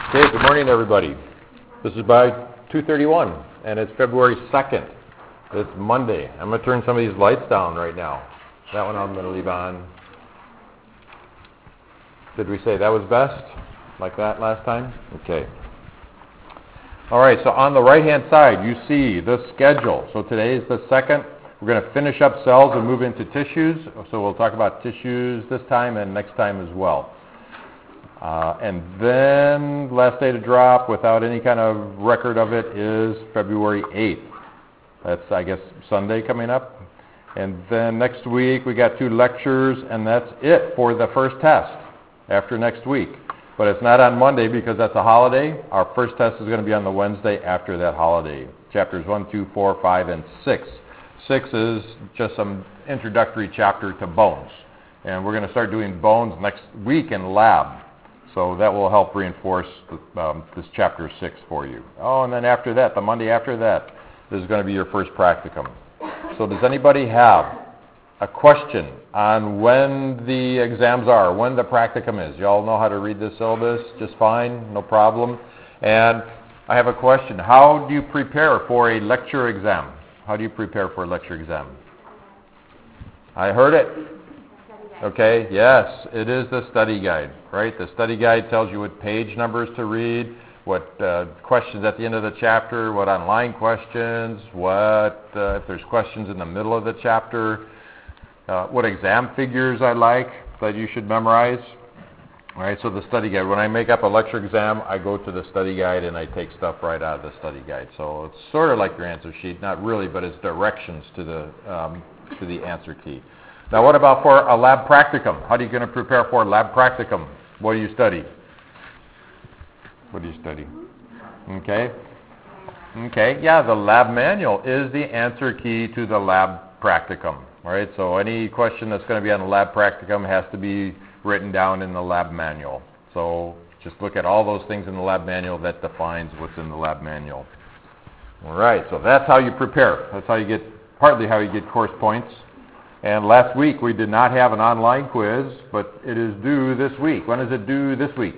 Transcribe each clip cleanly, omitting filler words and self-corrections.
Okay, good morning, everybody. This is by 2:31, and it's February 2nd. It's Monday. I'm going to turn some of these lights down right now. That one I'm going to leave on. Did we say that was best? Like that last time? Okay. All right, so on the right-hand side, you see the schedule. So today is the 2nd. We're going to finish up cells and move into tissues. So we'll talk about tissues this time and next time as well. And then last day to drop without any kind of record of it is February 8th. That's, I guess, Sunday coming up. And then next week we got 2 lectures, and that's it for the first test after next week. But it's not on Monday because that's a holiday. Our first test is going to be on the Wednesday after that holiday. Chapters 1, 2, 4, 5, and 6. 6 is just some introductory chapter to bones. And we're going to start doing bones next week in lab. So that will help reinforce this chapter 6 for you. Oh, and then after that, the Monday after that, is going to be your first practicum. So does anybody have a question on when the exams are, when the practicum is? You all know how to read the syllabus just fine, no problem. And I have a question. How do you prepare for a lecture exam? How do you prepare for a lecture exam? I heard it. Okay, yes, it is the study guide, right? The study guide tells you what page numbers to read, what questions at the end of the chapter, what online questions, what if there's questions in the middle of the chapter, what exam figures I like that you should memorize. All right, so the study guide. When I make up a lecture exam, I go to the study guide and I take stuff right out of the study guide. So it's sort of like your answer sheet, not really, but it's directions to the answer key. Now, what about for a lab practicum? How are you going to prepare for a lab practicum? What do you study? What do you study? Okay. Okay, yeah, the lab manual is the answer key to the lab practicum. All right, so any question that's going to be on the lab practicum has to be written down in the lab manual. So just look at all those things in the lab manual that defines what's in the lab manual. All right, so that's how you prepare. That's how you get, partly how you get course points. And last week we did not have an online quiz, but it is due this week. When is it due this week?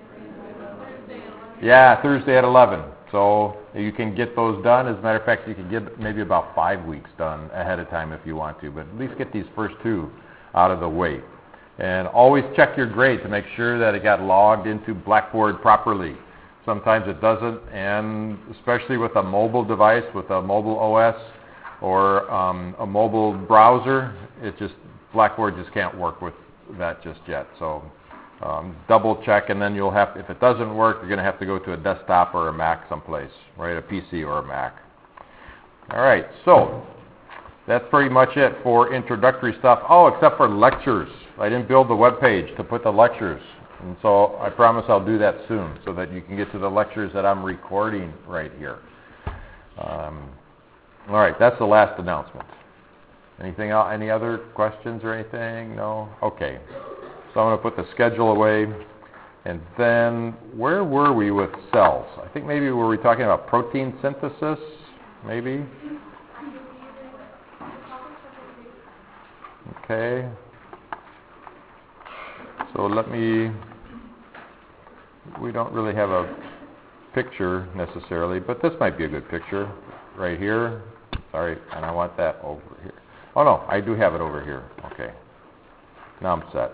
Yeah, Thursday at 11. So you can get those done. As a matter of fact, you can get maybe about 5 weeks done ahead of time if you want to, but at least get these first 2 out of the way. And always check your grade to make sure that it got logged into Blackboard properly. Sometimes it doesn't, and especially with a mobile device, with a mobile OS, or a mobile browser, Blackboard just can't work with that just yet. So double check, and then you'll have, if it doesn't work, you're going to have to go to a desktop or a Mac someplace, right? A PC or a Mac. All right, so that's pretty much it for introductory stuff. Oh, except for lectures. I didn't build the web page to put the lectures, and so I promise I'll do that soon so that you can get to the lectures that I'm recording right here. All right, that's the last announcement. Anything else? Any other questions or anything? No? Okay. So I'm going to put the schedule away. And then, where were we with cells? I think maybe were we talking about protein synthesis? Maybe? Okay. So we don't really have a picture necessarily, but this might be a good picture right here. Sorry, and I want that over here. Oh no, I do have it over here. Okay. Now I'm set.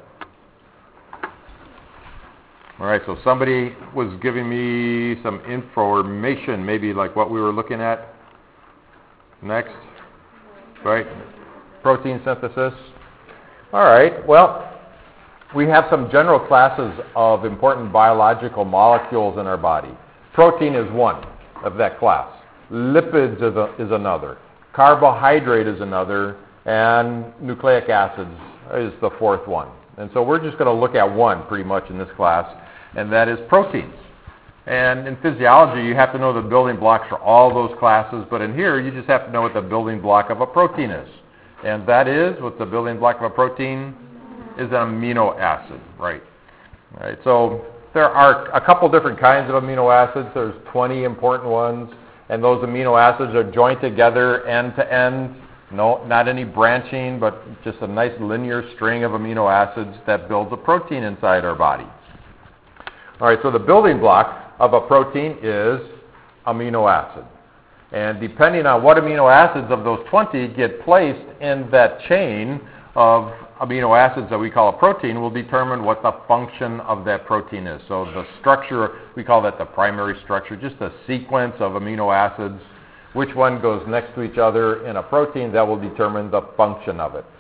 All right, so somebody was giving me some information, maybe like what we were looking at next, right? Protein synthesis. All right, well, we have some general classes of important biological molecules in our body. Protein is one of that class. Lipids is another. Carbohydrate is another. And nucleic acids is the 4th one. And so we're just going to look at one pretty much in this class, and that is proteins. And in physiology, you have to know the building blocks for all those classes, but in here, you just have to know what the building block of a protein is. And that is, what the building block of a protein is, an amino acid, right? All right, so there are a couple different kinds of amino acids. There's 20 important ones, and those amino acids are joined together end to end. No, not any branching, but just a nice linear string of amino acids that builds a protein inside our body. All right, so the building block of a protein is amino acid. And depending on what amino acids of those 20 get placed in that chain of amino acids that we call a protein will determine what the function of that protein is. So the structure, we call that the primary structure, just a sequence of amino acids. Which one goes next to each other in a protein, that will determine the function of it.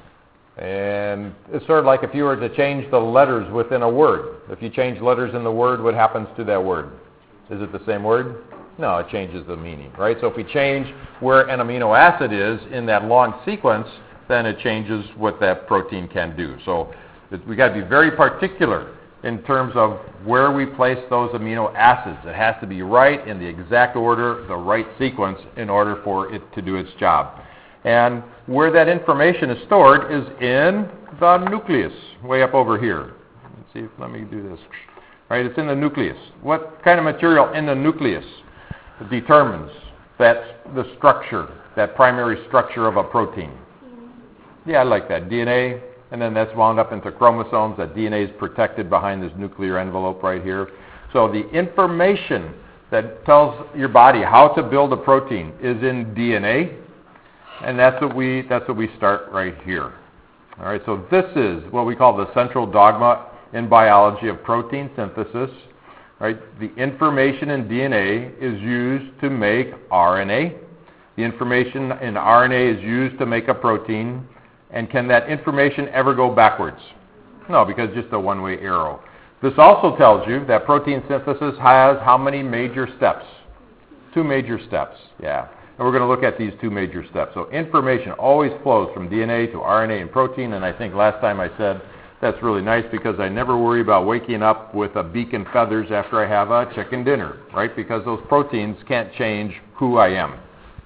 And it's sort of like if you were to change the letters within a word. If you change letters in the word, what happens to that word? Is it the same word? No, it changes the meaning, right? So if we change where an amino acid is in that long sequence, then it changes what that protein can do. So we got to be very particular in terms of where we place those amino acids. It has to be right in the exact order, the right sequence in order for it to do its job. And where that information is stored is in the nucleus, way up over here. Let's see, let me do this. Right, it's in the nucleus. What kind of material in the nucleus determines the structure, that primary structure of a protein? Yeah, I like that. DNA, and then that's wound up into chromosomes. That DNA is protected behind this nuclear envelope right here. So the information that tells your body how to build a protein is in DNA, and that's what we start right here. All right, so this is what we call the central dogma in biology of protein synthesis. Right? The information in DNA is used to make RNA. The information in RNA is used to make a protein. And can that information ever go backwards? No, because it's just a one-way arrow. This also tells you that protein synthesis has how many major steps? 2 major steps, yeah. And we're going to look at these 2 major steps. So information always flows from DNA to RNA and protein, and I think last time I said that's really nice because I never worry about waking up with a beak and feathers after I have a chicken dinner, right? Because those proteins can't change who I am.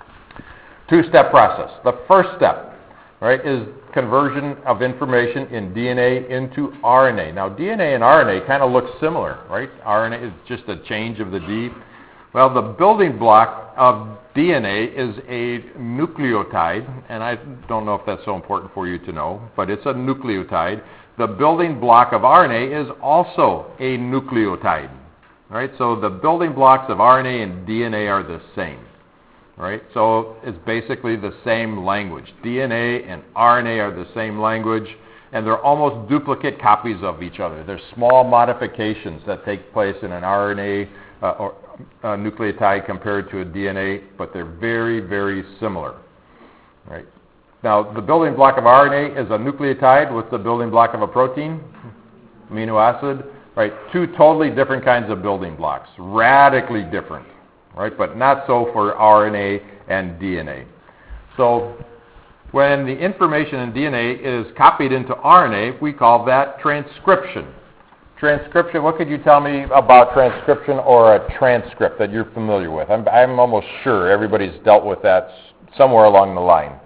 2-step process. The first step, right, is conversion of information in DNA into RNA. Now, DNA and RNA kind of look similar, right? RNA is just a change of the D. Well, the building block of DNA is a nucleotide, and I don't know if that's so important for you to know, but it's a nucleotide. The building block of RNA is also a nucleotide, right? So the building blocks of RNA and DNA are the same. Right? So it's basically the same language. DNA and RNA are the same language, and they're almost duplicate copies of each other. There's small modifications that take place in an RNA or nucleotide compared to a DNA, but they're very, very similar. Right? Now, the building block of RNA is a nucleotide. What's the building block of a protein? Amino acid. Right? 2 totally different kinds of building blocks, radically different. Right, but not so for RNA and DNA. So when the information in DNA is copied into RNA, we call that transcription. Transcription, what could you tell me about transcription or a transcript that you're familiar with? I'm almost sure everybody's dealt with that somewhere along the line.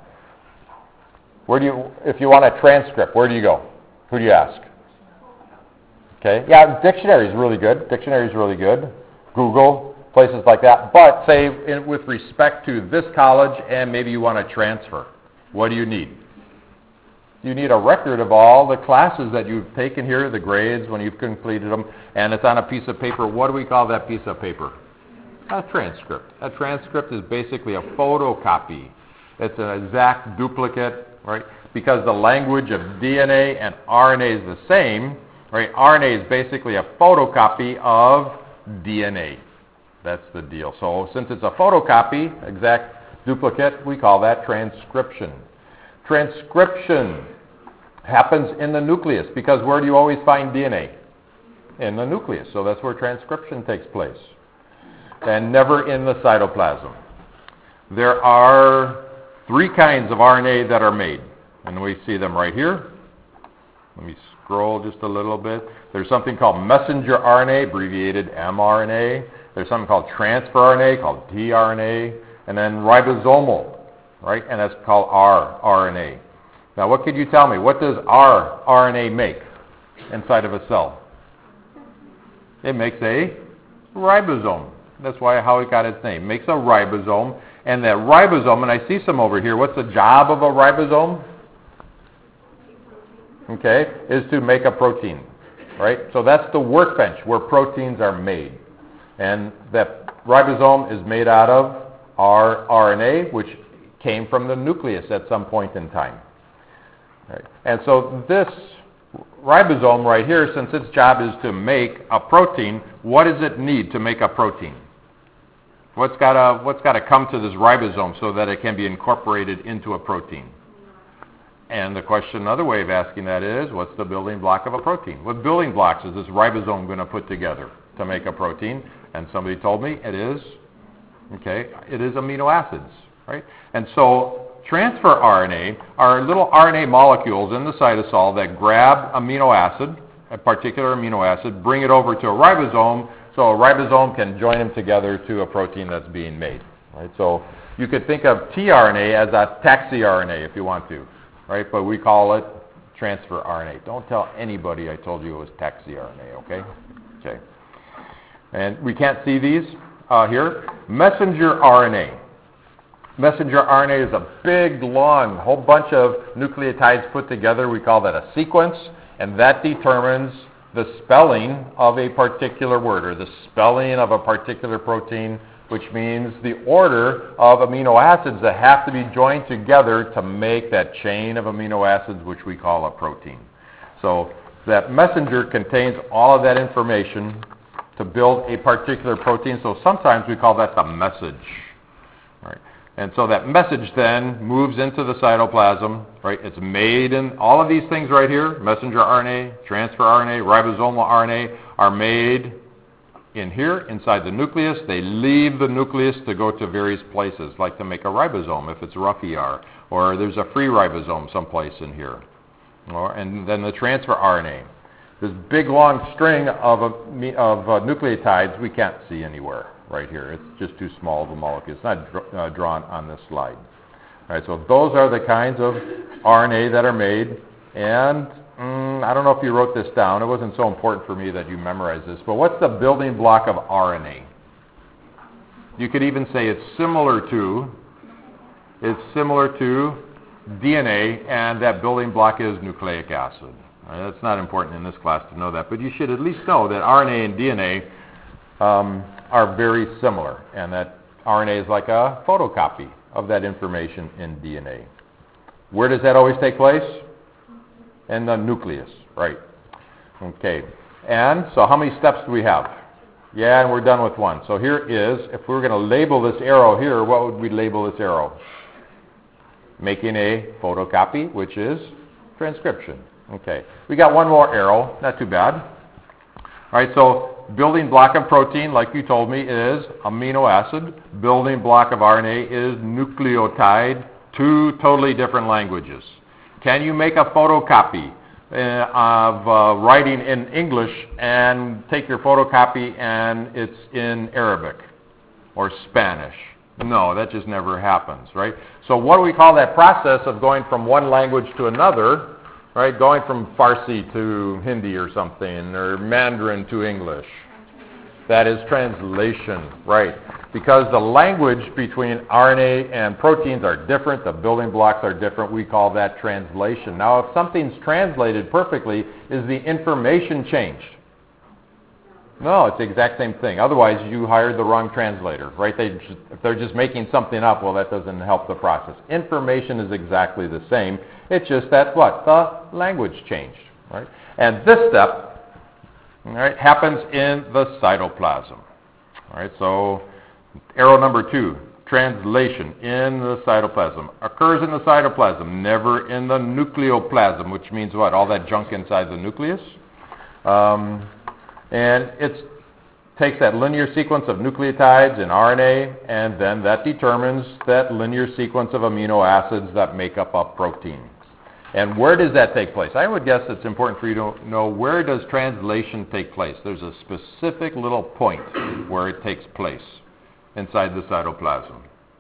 If you want a transcript, where do you go? Who do you ask? Okay, yeah, dictionary is really good. Dictionary is really good. Google. Places like that. But say with respect to this college and maybe you want to transfer, what do you need? You need a record of all the classes that you've taken here, the grades when you've completed them, and it's on a piece of paper. What do we call that piece of paper? A transcript. A transcript is basically a photocopy. It's an exact duplicate, right? Because the language of DNA and RNA is the same, right? RNA is basically a photocopy of DNA. That's the deal. So since it's a photocopy, exact duplicate, we call that transcription. Transcription happens in the nucleus because where do you always find DNA? In the nucleus. So that's where transcription takes place. And never in the cytoplasm. There are 3 kinds of RNA that are made. And we see them right here. Let me scroll just a little bit. There's something called messenger RNA, abbreviated mRNA. There's something called transfer RNA, called tRNA, and then ribosomal, right? And that's called rRNA. Now, what could you tell me? What does rRNA make inside of a cell? It makes a ribosome. That's how it got its name. It makes a ribosome, and that ribosome, and I see some over here. What's the job of a ribosome? Okay, is to make a protein, right? So that's the workbench where proteins are made. And that ribosome is made out of our RNA, which came from the nucleus at some point in time. Right. And so this ribosome right here, since its job is to make a protein, what does it need to make a protein? What's got to come to this ribosome so that it can be incorporated into a protein? And the question, another way of asking that is, what's the building block of a protein? What building blocks is this ribosome going to put together to make a protein? And somebody told me it is amino acids, right? And so transfer RNA are little RNA molecules in the cytosol that grab amino acid, a particular amino acid, bring it over to a ribosome, so a ribosome can join them together to a protein that's being made, right? So you could think of tRNA as a taxi RNA if you want to, right? But we call it transfer RNA. Don't tell anybody I told you it was taxi RNA, okay? Okay. And we can't see these here. Messenger RNA. Messenger RNA is a big, long, whole bunch of nucleotides put together. We call that a sequence, and that determines the spelling of a particular word, or the spelling of a particular protein, which means the order of amino acids that have to be joined together to make that chain of amino acids, which we call a protein. So that messenger contains all of that information to build a particular protein. So sometimes we call that the message. Right? And so that message then moves into the cytoplasm, right? It's made in all of these things right here, messenger RNA, transfer RNA, ribosomal RNA, are made in here, inside the nucleus. They leave the nucleus to go to various places, like to make a ribosome if it's rough ER, or there's a free ribosome someplace in here. And then the transfer RNA. This big long string of nucleotides we can't see anywhere right here. It's just too small of a molecule. It's not drawn on this slide. All right, so those are the kinds of RNA that are made. And I don't know if you wrote this down. It wasn't so important for me that you memorize this. But what's the building block of RNA? You could even say it's similar to DNA, and that building block is nucleic acid. That's not important in this class to know that, but you should at least know that RNA and DNA are very similar, and that RNA is like a photocopy of that information in DNA. Where does that always take place? In the nucleus, right? Okay, and so how many steps do we have? Yeah, and we're done with one. So here is, if we were going to label this arrow here, what would we label this arrow? Making a photocopy, which is transcription. Okay, we got one more arrow, not too bad. All right, so building block of protein, like you told me, is amino acid. Building block of RNA is nucleotide, two totally different languages. Can you make a photocopy of writing in English and take your photocopy and it's in Arabic or Spanish? No, that just never happens, right? So what do we call that process of going from one language to another, right? Going from Farsi to Hindi or something, or Mandarin to English. That is translation, right? Because the language between RNA and proteins are different, the building blocks are different, we call that translation. Now, if something's translated perfectly, is the information changed? No, it's the exact same thing. Otherwise, you hired the wrong translator, right? If they're just making something up, well, that doesn't help the process. Information is exactly the same. It's just that what? The language changed, right? And this step, all right, happens in the cytoplasm. All right, so arrow number 2, translation in the cytoplasm. Occurs in the cytoplasm, never in the nucleoplasm, which means what? All that junk inside the nucleus. And it takes that linear sequence of nucleotides and RNA, and then that determines that linear sequence of amino acids that make up a protein. And where does that take place? I would guess it's important for you to know, where does translation take place? There's a specific little point where it takes place inside the cytoplasm.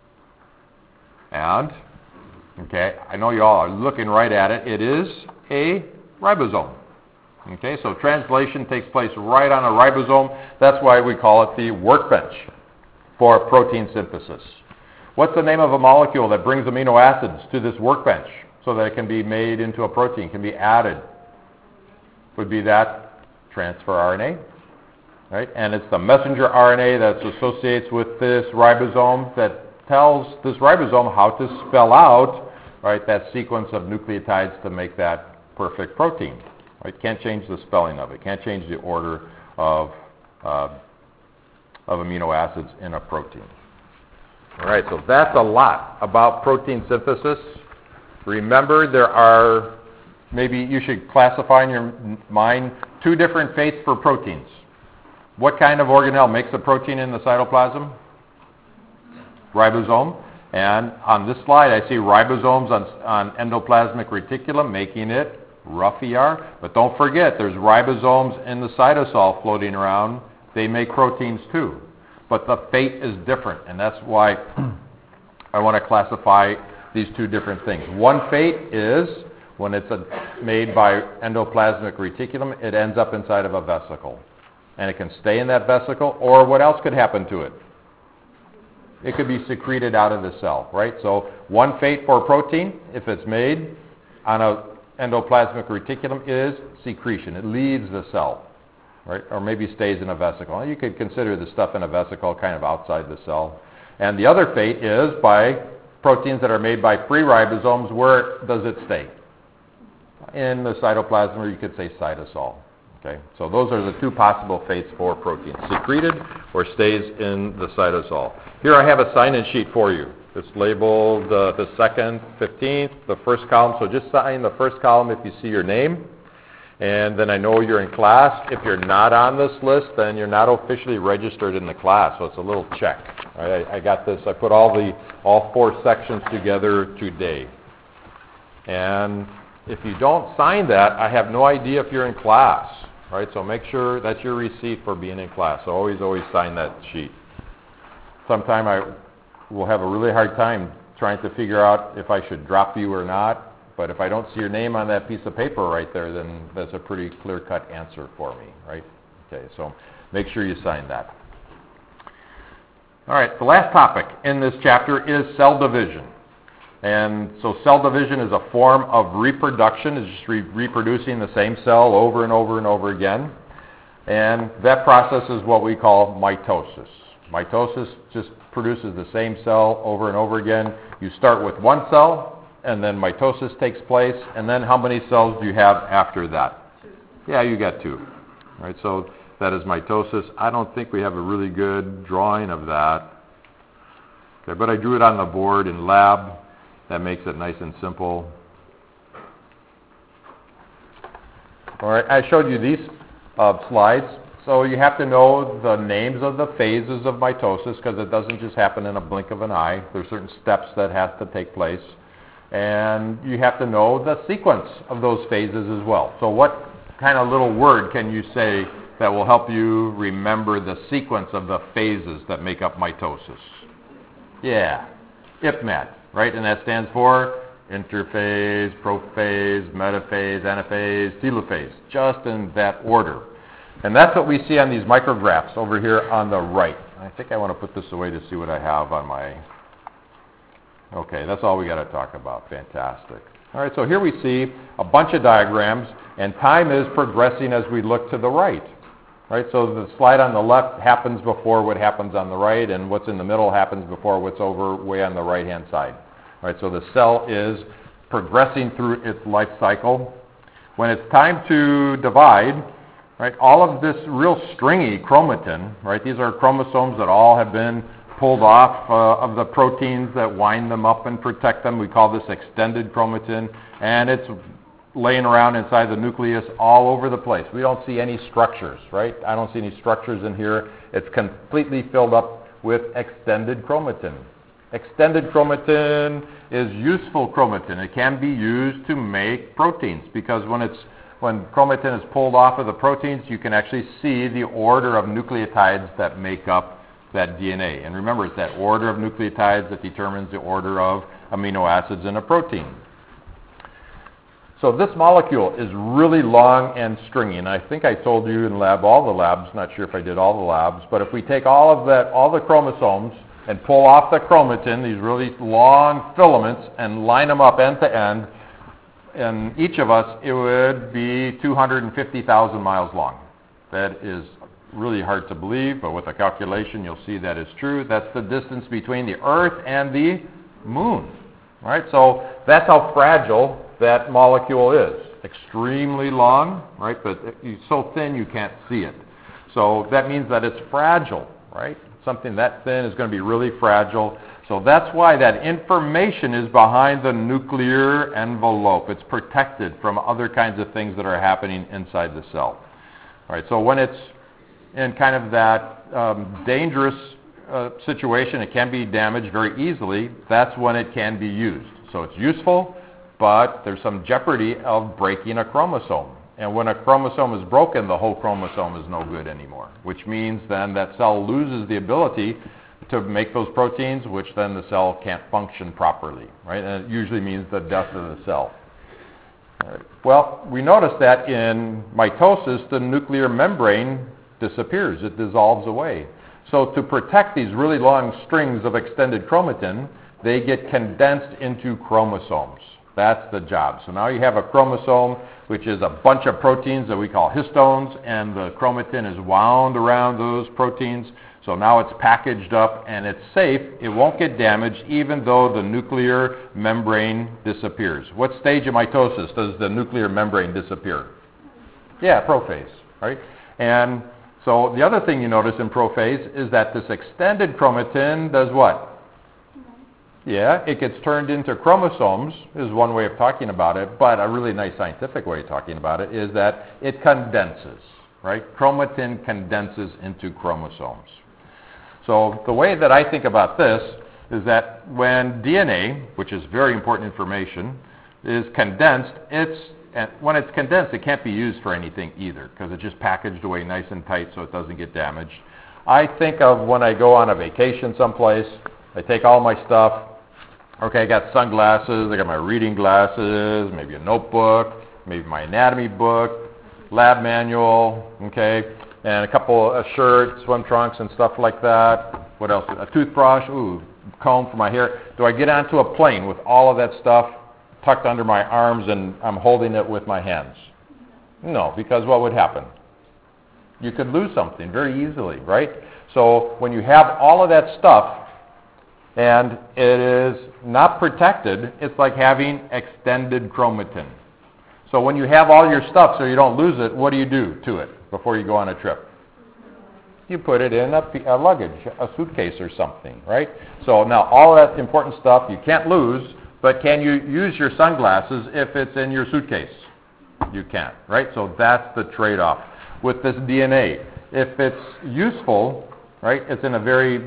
And, okay, I know you all are looking right at it. It is a ribosome. Okay, so translation takes place right on a ribosome. That's why we call it the workbench for protein synthesis. What's the name of a molecule that brings amino acids to this workbench so that it can be made into a protein, can be added? Would be that transfer RNA. right? And it's the messenger RNA that associates with this ribosome that tells this ribosome how to spell out, right, that sequence of nucleotides to make that perfect protein. Right? Can't change the spelling of it. Can't change the order of amino acids in a protein. All right, so that's a lot about protein synthesis. Remember, there are, maybe you should classify in your mind, 2 different fates for proteins. What kind of organelle makes a protein in the cytoplasm? Ribosome. And on this slide, I see ribosomes on endoplasmic reticulum, making it rough ER. But don't forget, there's ribosomes in the cytosol floating around. They make proteins too. But the fate is different, and that's why I want to classify these 2 different things. One fate is when it's made by endoplasmic reticulum, it ends up inside of a vesicle. And it can stay in that vesicle, or what else could happen to it? It could be secreted out of the cell, right? So one fate for a protein, if it's made on an endoplasmic reticulum, is secretion. It leaves the cell, right? Or maybe stays in a vesicle. You could consider the stuff in a vesicle kind of outside the cell. And the other fate is by proteins that are made by free ribosomes. Where does it stay? In the cytoplasm, or you could say cytosol. Okay, so those are the 2 possible fates for proteins: secreted or stays in the cytosol. Here I have a sign-in sheet for you. It's labeled the 2nd, 15th, the first column. So just sign the first column if you see your name. And then I know you're in class. If you're not on this list, then you're not officially registered in the class. So it's a little check. I got this. I put all 4 sections together today. And if you don't sign that, I have no idea if you're in class. Right? So make sure that's your receipt for being in class. So always sign that sheet. Sometime I will have a really hard time trying to figure out if I should drop you or not. But if I don't see your name on that piece of paper right there, then that's a pretty clear-cut answer for me, right? Okay, so make sure you sign that. All right, the last topic in this chapter is cell division. And so cell division is a form of reproduction. It's just reproducing the same cell over and over and over again. And that process is what we call mitosis. Mitosis just produces the same cell over and over again. You start with one cell, and then mitosis takes place. And then how many cells do you have after that? 2. Yeah, you got 2. All right, so that is mitosis. I don't think we have a really good drawing of that. Okay, but I drew it on the board in lab. That makes it nice and simple. All right, I showed you these slides. So you have to know the names of the phases of mitosis because it doesn't just happen in a blink of an eye. There's certain steps that have to take place. And you have to know the sequence of those phases as well. So what kind of little word can you say that will help you remember the sequence of the phases that make up mitosis? Yeah, IPMAT. Right, and that stands for interphase, prophase, metaphase, anaphase, telophase, just in that order. And that's what we see on these micrographs over here on the right. I think I want to put this away to see what I have on my... Okay, that's all we got to talk about. Fantastic. All right, so here we see a bunch of diagrams, and time is progressing as we look to the right. Right, so the slide on the left happens before what happens on the right, and what's in the middle happens before what's over way on the right-hand side. Right, so the cell is progressing through its life cycle. When it's time to divide, right, all of this real stringy chromatin, right, these are chromosomes that all have been pulled off of the proteins that wind them up and protect them. We call this extended chromatin, and it's laying around inside the nucleus all over the place. We don't see any structures, right? I don't see any structures in here. It's completely filled up with extended chromatin. Extended chromatin is useful chromatin. It can be used to make proteins because when chromatin is pulled off of the proteins, you can actually see the order of nucleotides that make up that DNA. And remember, it's that order of nucleotides that determines the order of amino acids in a protein. So this molecule is really long and stringy, and I think I told you in all the labs, not sure if I did all the labs, but if we take all the chromosomes and pull off the chromatin, these really long filaments, and line them up end to end, in each of us, it would be 250,000 miles long. That is really hard to believe, but with a calculation you'll see that is true. That's the distance between the Earth and the Moon. All right, so that's how fragile that molecule is. Extremely long, right, but it's so thin you can't see it. So that means that it's fragile, right? Something that thin is going to be really fragile. So that's why that information is behind the nuclear envelope. It's protected from other kinds of things that are happening inside the cell. All right, so when it's in kind of that dangerous situation, it can be damaged very easily, that's when it can be used. So it's useful, but there's some jeopardy of breaking a chromosome. And when a chromosome is broken, the whole chromosome is no good anymore, which means then that cell loses the ability to make those proteins, which then the cell can't function properly, right? And it usually means the death of the cell. All right. Well, we notice that in mitosis, the nuclear membrane disappears. It dissolves away. So to protect these really long strings of extended chromatin, they get condensed into chromosomes. That's the job. So now you have a chromosome, which is a bunch of proteins that we call histones, and the chromatin is wound around those proteins. So now it's packaged up and it's safe. It won't get damaged even though the nuclear membrane disappears. What stage of mitosis does the nuclear membrane disappear? Yeah, prophase, right? And so the other thing you notice in prophase is that this extended chromatin does what? Yeah, it gets turned into chromosomes, is one way of talking about it, but a really nice scientific way of talking about it is that it condenses, right? Chromatin condenses into chromosomes. So the way that I think about this is that when DNA, which is very important information, is condensed, when it's condensed, it can't be used for anything either because it's just packaged away nice and tight so it doesn't get damaged. I think of when I go on a vacation someplace, I take all my stuff. Okay, I got sunglasses, I got my reading glasses, maybe a notebook, maybe my anatomy book, lab manual, okay, and a couple of shirts, swim trunks and stuff like that. What else? A toothbrush, comb for my hair. Do I get onto a plane with all of that stuff tucked under my arms and I'm holding it with my hands? No, because what would happen? You could lose something very easily, right? So when you have all of that stuff and it is not protected, it's like having extended chromatin. So when you have all your stuff so you don't lose it, what do you do to it before you go on a trip? You put it in a luggage, a suitcase or something, right? So now all that important stuff you can't lose, but can you use your sunglasses if it's in your suitcase? You can't, right? So that's the trade-off. With this DNA, if it's useful, right, it's in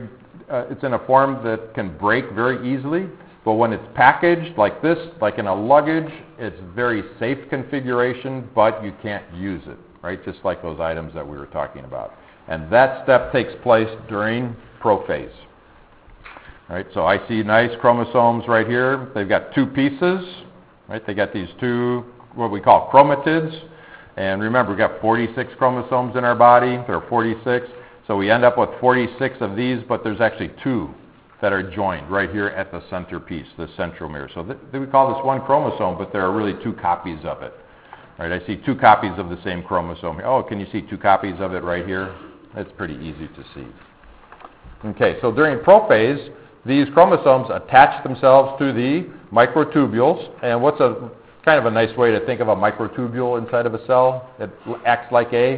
a form that can break very easily, but when it's packaged like this, like in a luggage, it's very safe configuration, but you can't use it, right? Just like those items that we were talking about. And that step takes place during prophase. Right, so I see nice chromosomes right here. They've got two pieces, right? They got these two, what we call chromatids. And remember, we've got 46 chromosomes in our body. There are 46. So we end up with 46 of these, but there's actually two that are joined right here at the centerpiece, the centromere. So we call this one chromosome, but there are really two copies of it. Right, I see two copies of the same chromosome here. Oh, can you see two copies of it right here? It's pretty easy to see. Okay, so during prophase, these chromosomes attach themselves to the microtubules. And what's a kind of a nice way to think of a microtubule inside of a cell? It acts like a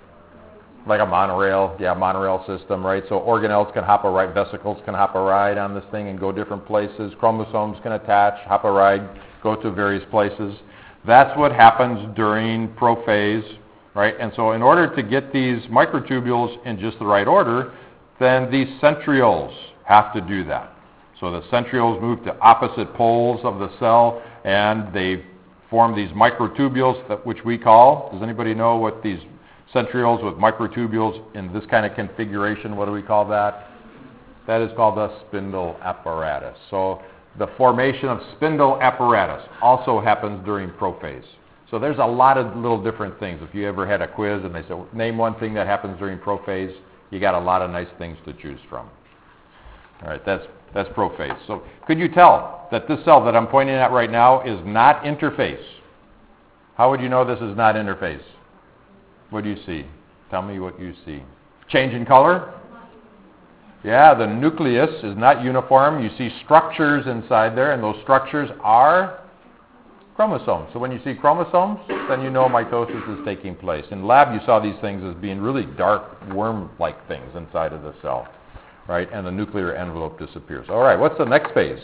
monorail. Yeah, monorail system, right? So organelles can hop a ride, vesicles can hop a ride on this thing and go different places. Chromosomes can attach, hop a ride, go to various places. That's what happens during prophase, right? And so in order to get these microtubules in just the right order, then these centrioles have to do that. So the centrioles move to opposite poles of the cell, and they form these microtubules, which we call, does anybody know what these centrioles with microtubules in this kind of configuration, what do we call that? That is called the spindle apparatus. So the formation of spindle apparatus also happens during prophase. So there's a lot of little different things. If you ever had a quiz and they said, name one thing that happens during prophase, you got a lot of nice things to choose from. All right, that's prophase. So could you tell that this cell that I'm pointing at right now is not interphase? How would you know this is not interphase? What do you see? Tell me what you see. Change in color? Yeah, the nucleus is not uniform. You see structures inside there, and those structures are chromosomes. So when you see chromosomes, then you know mitosis is taking place. In lab, you saw these things as being really dark, worm-like things inside of the cell, right? And the nuclear envelope disappears. All right, what's the next phase?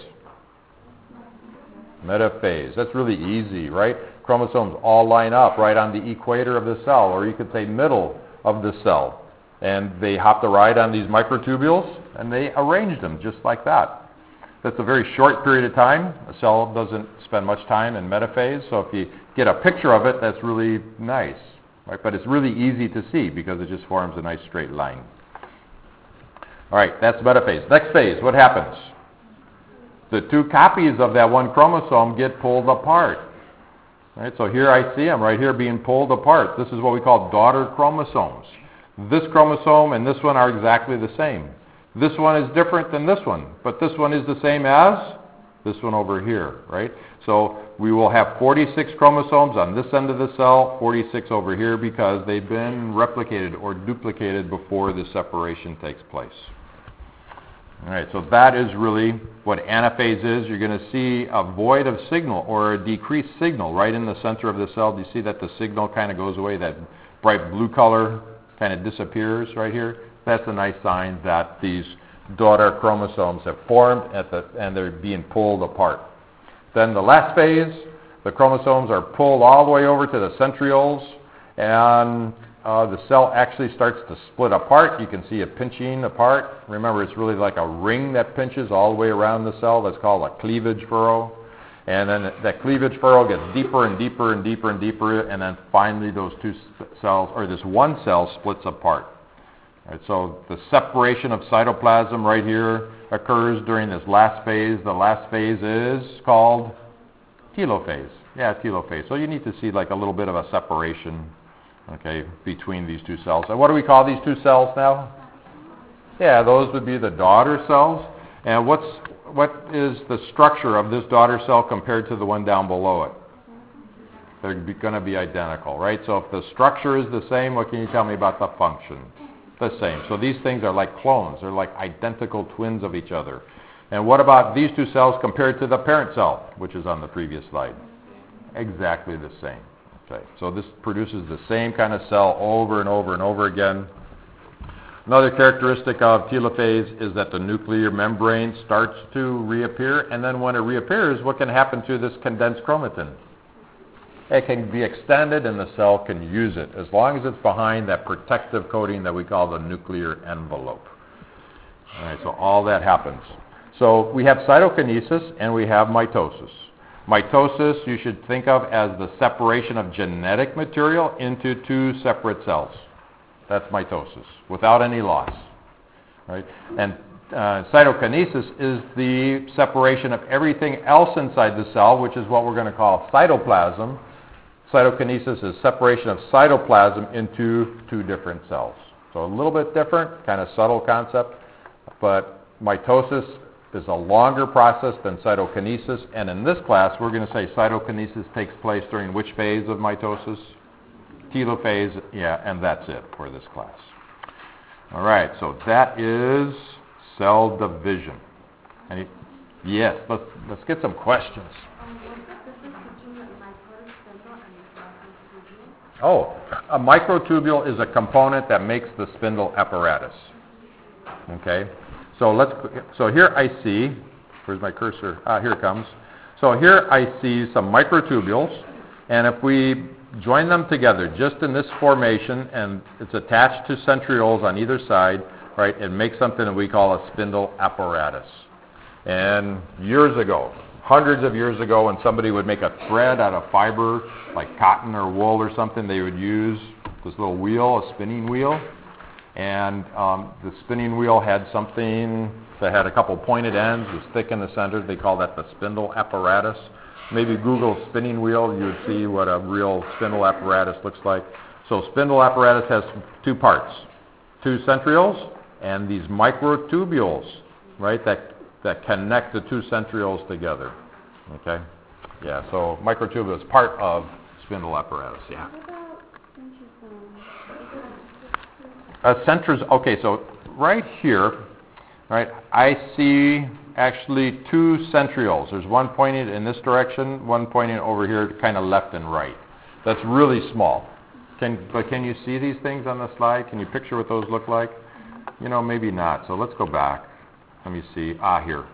Metaphase. That's really easy, right? Chromosomes all line up right on the equator of the cell, or you could say middle of the cell. And they hop the ride on these microtubules, and they arrange them just like that. That's a very short period of time. A cell doesn't spend much time in metaphase, so if you get a picture of it, that's really nice, right? But it's really easy to see because it just forms a nice straight line. All right, that's metaphase. Next phase, what happens? The two copies of that one chromosome get pulled apart. Right, so here I see them right here being pulled apart. This is what we call daughter chromosomes. This chromosome and this one are exactly the same. This one is different than this one, but this one is the same as this one over here, right? So we will have 46 chromosomes on this end of the cell, 46 over here because they've been replicated or duplicated before the separation takes place. All right, so that is really what anaphase is. You're going to see a void of signal or a decreased signal right in the center of the cell. Do you see that the signal kind of goes away? That bright blue color kind of disappears right here. That's a nice sign that these daughter chromosomes have formed and they're being pulled apart. Then the last phase, the chromosomes are pulled all the way over to the centrioles, and the cell actually starts to split apart. You can see it pinching apart. Remember, it's really like a ring that pinches all the way around the cell. That's called a cleavage furrow. And then that cleavage furrow gets deeper and deeper and deeper and deeper, and then finally those two cells, or this one cell, splits apart. Right, so the separation of cytoplasm right here occurs during this last phase. The last phase is called telophase. Yeah, telophase. So you need to see like a little bit of a separation, okay, between these two cells. And what do we call these two cells now? Yeah, those would be the daughter cells. And what is the structure of this daughter cell compared to the one down below it? They're going to be identical, right? So if the structure is the same, what can you tell me about the function? The same. So these things are like clones. They're like identical twins of each other. And what about these two cells compared to the parent cell, which is on the previous slide? Exactly the same. Okay. So this produces the same kind of cell over and over and over again. Another characteristic of telophase is that the nuclear membrane starts to reappear, and then when it reappears, what can happen to this condensed chromatin? It can be extended and the cell can use it as long as it's behind that protective coating that we call the nuclear envelope. All right, so all that happens. So we have cytokinesis and we have mitosis. Mitosis you should think of as the separation of genetic material into two separate cells. That's mitosis, without any loss. Right? And cytokinesis is the separation of everything else inside the cell, which is what we're going to call cytoplasm. Cytokinesis is separation of cytoplasm into two different cells. So a little bit different, kind of subtle concept, but mitosis is a longer process than cytokinesis, and in this class we're going to say cytokinesis takes place during which phase of mitosis? Telophase, yeah, and that's it for this class. All right, so that is cell division. Yes, let's get some questions. Oh, a microtubule is a component that makes the spindle apparatus. Okay, so here I see, where's my cursor? Here it comes. So here I see some microtubules, and if we join them together just in this formation, and it's attached to centrioles on either side, right, it makes something that we call a spindle apparatus. And years ago, hundreds of years ago, when somebody would make a thread out of fiber, like cotton or wool or something, they would use this little wheel, a spinning wheel. And the spinning wheel had something that had a couple pointed ends, was thick in the center. They call that the spindle apparatus. Maybe Google spinning wheel, you would see what a real spindle apparatus looks like. So spindle apparatus has two parts, two centrioles and these microtubules, right, that connect the two centrioles together. Okay? Yeah, so microtubule is part of spindle apparatus, yeah. Okay, so right here, right, I see actually two centrioles. There's one pointing in this direction, one pointing over here, kind of left and right. That's really small. But can you see these things on the slide? Can you picture what those look like? You know, maybe not. So let's go back. Let me see. Here.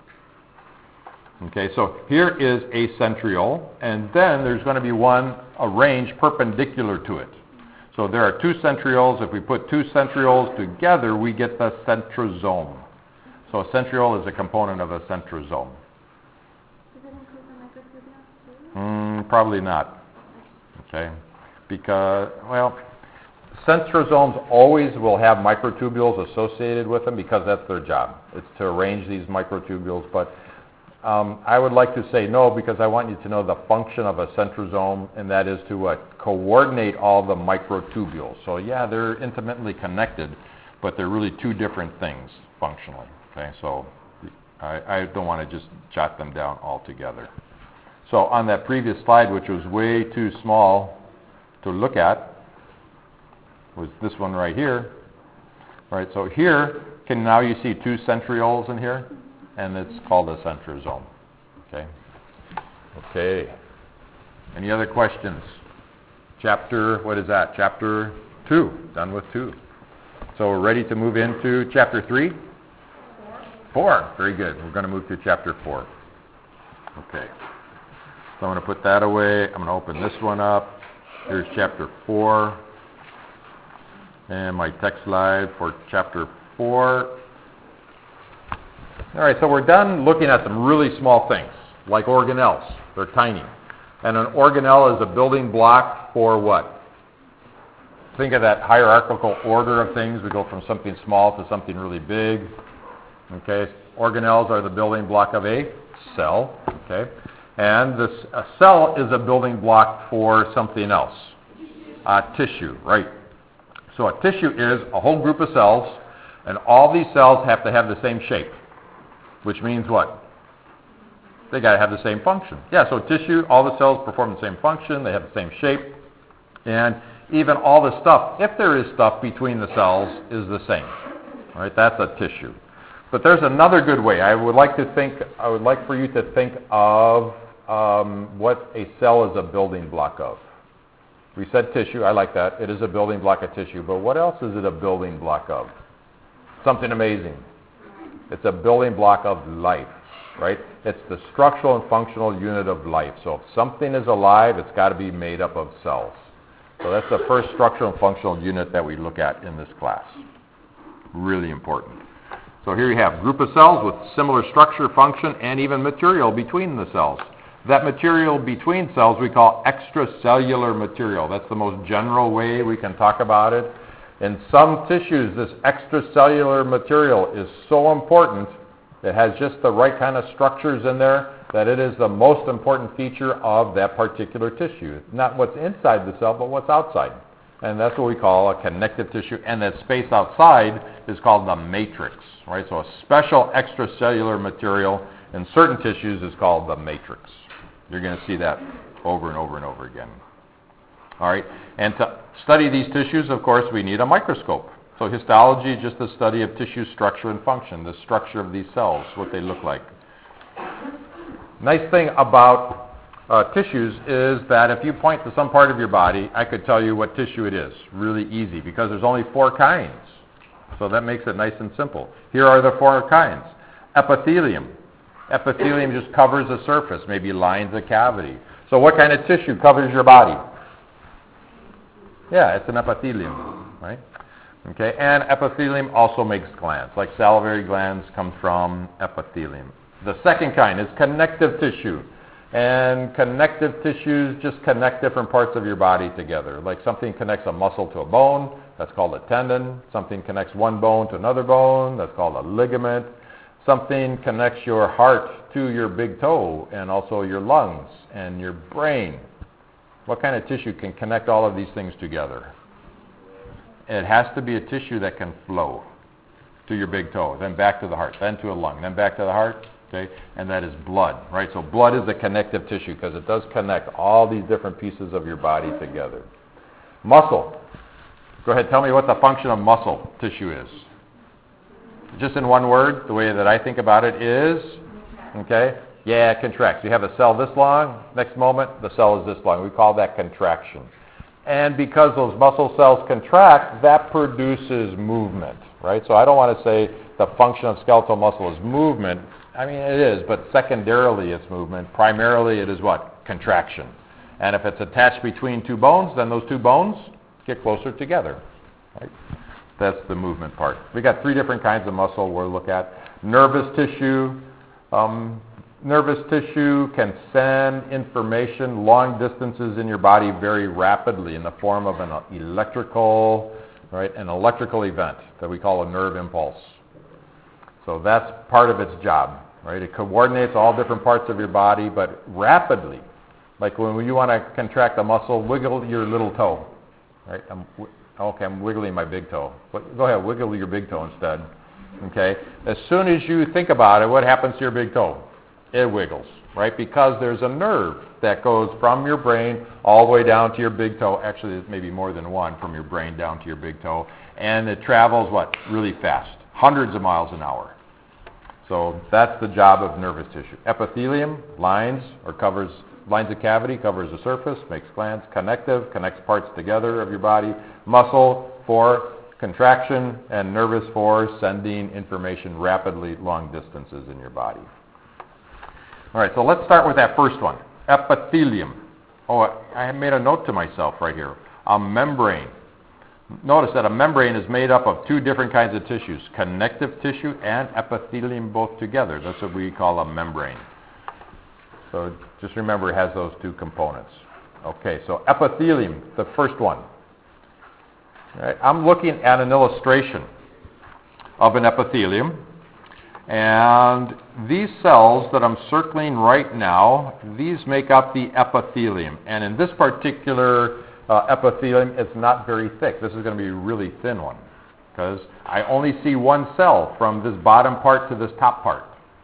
Okay, so here is a centriole, and then there's going to be one arranged perpendicular to it. So there are two centrioles. If we put two centrioles together, we get the centrosome. So a centriole is a component of a centrosome. Does it include the microtubules too? Probably not. Okay, because, well, centrosomes always will have microtubules associated with them because that's their job. It's to arrange these microtubules, but I would like to say no because I want you to know the function of a centrosome, and that is to coordinate all the microtubules. So yeah, they're intimately connected, but they're really two different things functionally. Okay, so I don't want to just jot them down all together. So on that previous slide, which was way too small to look at, was this one right here. All right, so here, now you see two centrioles in here, and it's called a centrosome. Okay. Okay. Any other questions? What is that? Chapter 2. Done with 2. So we're ready to move into chapter 3? 4. Very good. We're going to move to chapter 4. Okay. So I'm going to put that away. I'm going to open this one up. Here's chapter 4. And my text slide for chapter 4. All right, so we're done looking at some really small things, like organelles. They're tiny. And an organelle is a building block for what? Think of that hierarchical order of things. We go from something small to something really big. Okay, organelles are the building block of a cell. Okay, and a cell is a building block for something else, tissue, right? So a tissue is a whole group of cells, and all these cells have to have the same shape, which means what? They got to have the same function. Yeah, so tissue, all the cells perform the same function, they have the same shape, and even all the stuff, if there is stuff between the cells, is the same. All right, that's a tissue. But there's another good way. I would like for you to think of what a cell is a building block of. We said tissue, I like that. It is a building block of tissue, but what else is it a building block of? Something amazing. It's a building block of life, right? It's the structural and functional unit of life. So if something is alive, it's got to be made up of cells. So that's the first structural and functional unit that we look at in this class. Really important. So here you have a group of cells with similar structure, function, and even material between the cells. That material between cells we call extracellular material. That's the most general way we can talk about it. In some tissues, this extracellular material is so important, it has just the right kind of structures in there, that it is the most important feature of that particular tissue. Not what's inside the cell, but what's outside. And that's what we call a connective tissue. And that space outside is called the matrix, right? So a special extracellular material in certain tissues is called the matrix. You're going to see that over and over and over again. All right, and to study these tissues, of course, we need a microscope. So histology is just the study of tissue structure and function, the structure of these cells, what they look like. Nice thing about tissues is that if you point to some part of your body, I could tell you what tissue it is. Really easy, because there's only 4 kinds. So that makes it nice and simple. Here are the 4 kinds. Epithelium. Epithelium just covers the surface, maybe lines a cavity. So what kind of tissue covers your body? Yeah, it's an epithelium, right? Okay, and epithelium also makes glands, like salivary glands come from epithelium. The second kind is connective tissue. And connective tissues just connect different parts of your body together. Like something connects a muscle to a bone, that's called a tendon. Something connects one bone to another bone, that's called a ligament. Something connects your heart to your big toe, and also your lungs and your brain. What kind of tissue can connect all of these things together? It has to be a tissue that can flow to your big toe, then back to the heart, then to a lung, then back to the heart, okay? And that is blood, right? So blood is a connective tissue because it does connect all these different pieces of your body together. Muscle. Go ahead, tell me what the function of muscle tissue is. Just in one word, the way that I think about it is, okay, yeah, it contracts. You have a cell this long, next moment, the cell is this long. We call that contraction. And because those muscle cells contract, that produces movement, right? So I don't want to say the function of skeletal muscle is movement. I mean, it is, but secondarily it's movement. Primarily it is what? Contraction. And if it's attached between two bones, then those two bones get closer together, right? That's the movement part. We got 3 different kinds of muscle we'll look at. Nervous tissue. Nervous tissue can send information long distances in your body very rapidly in the form of an electrical event that we call a nerve impulse. So that's part of its job, right? It coordinates all different parts of your body, but rapidly. Like when you want to contract a muscle, wiggle your little toe, right? I'm wiggling my big toe. But go ahead, wiggle your big toe instead, okay? As soon as you think about it, what happens to your big toe? It wiggles, right? Because there's a nerve that goes from your brain all the way down to your big toe. Actually, there's maybe more than one from your brain down to your big toe. And it travels, really fast, hundreds of miles an hour. So that's the job of nervous tissue. Epithelium, lines of cavity, covers the surface, makes glands. Connective, connects parts together of your body. Muscle, for contraction, and nervous for sending information rapidly long distances in your body. All right, so let's start with that first one, epithelium. Oh, I made a note to myself right here. A membrane. Notice that a membrane is made up of 2 different kinds of tissues, connective tissue and epithelium both together. That's what we call a membrane. So just remember it has those 2 components. Okay, so epithelium, the first one. All right, I'm looking at an illustration of an epithelium. And these cells that I'm circling right now, these make up the epithelium. And in this particular epithelium, it's not very thick. This is going to be a really thin one because I only see one cell from this bottom part to this top part.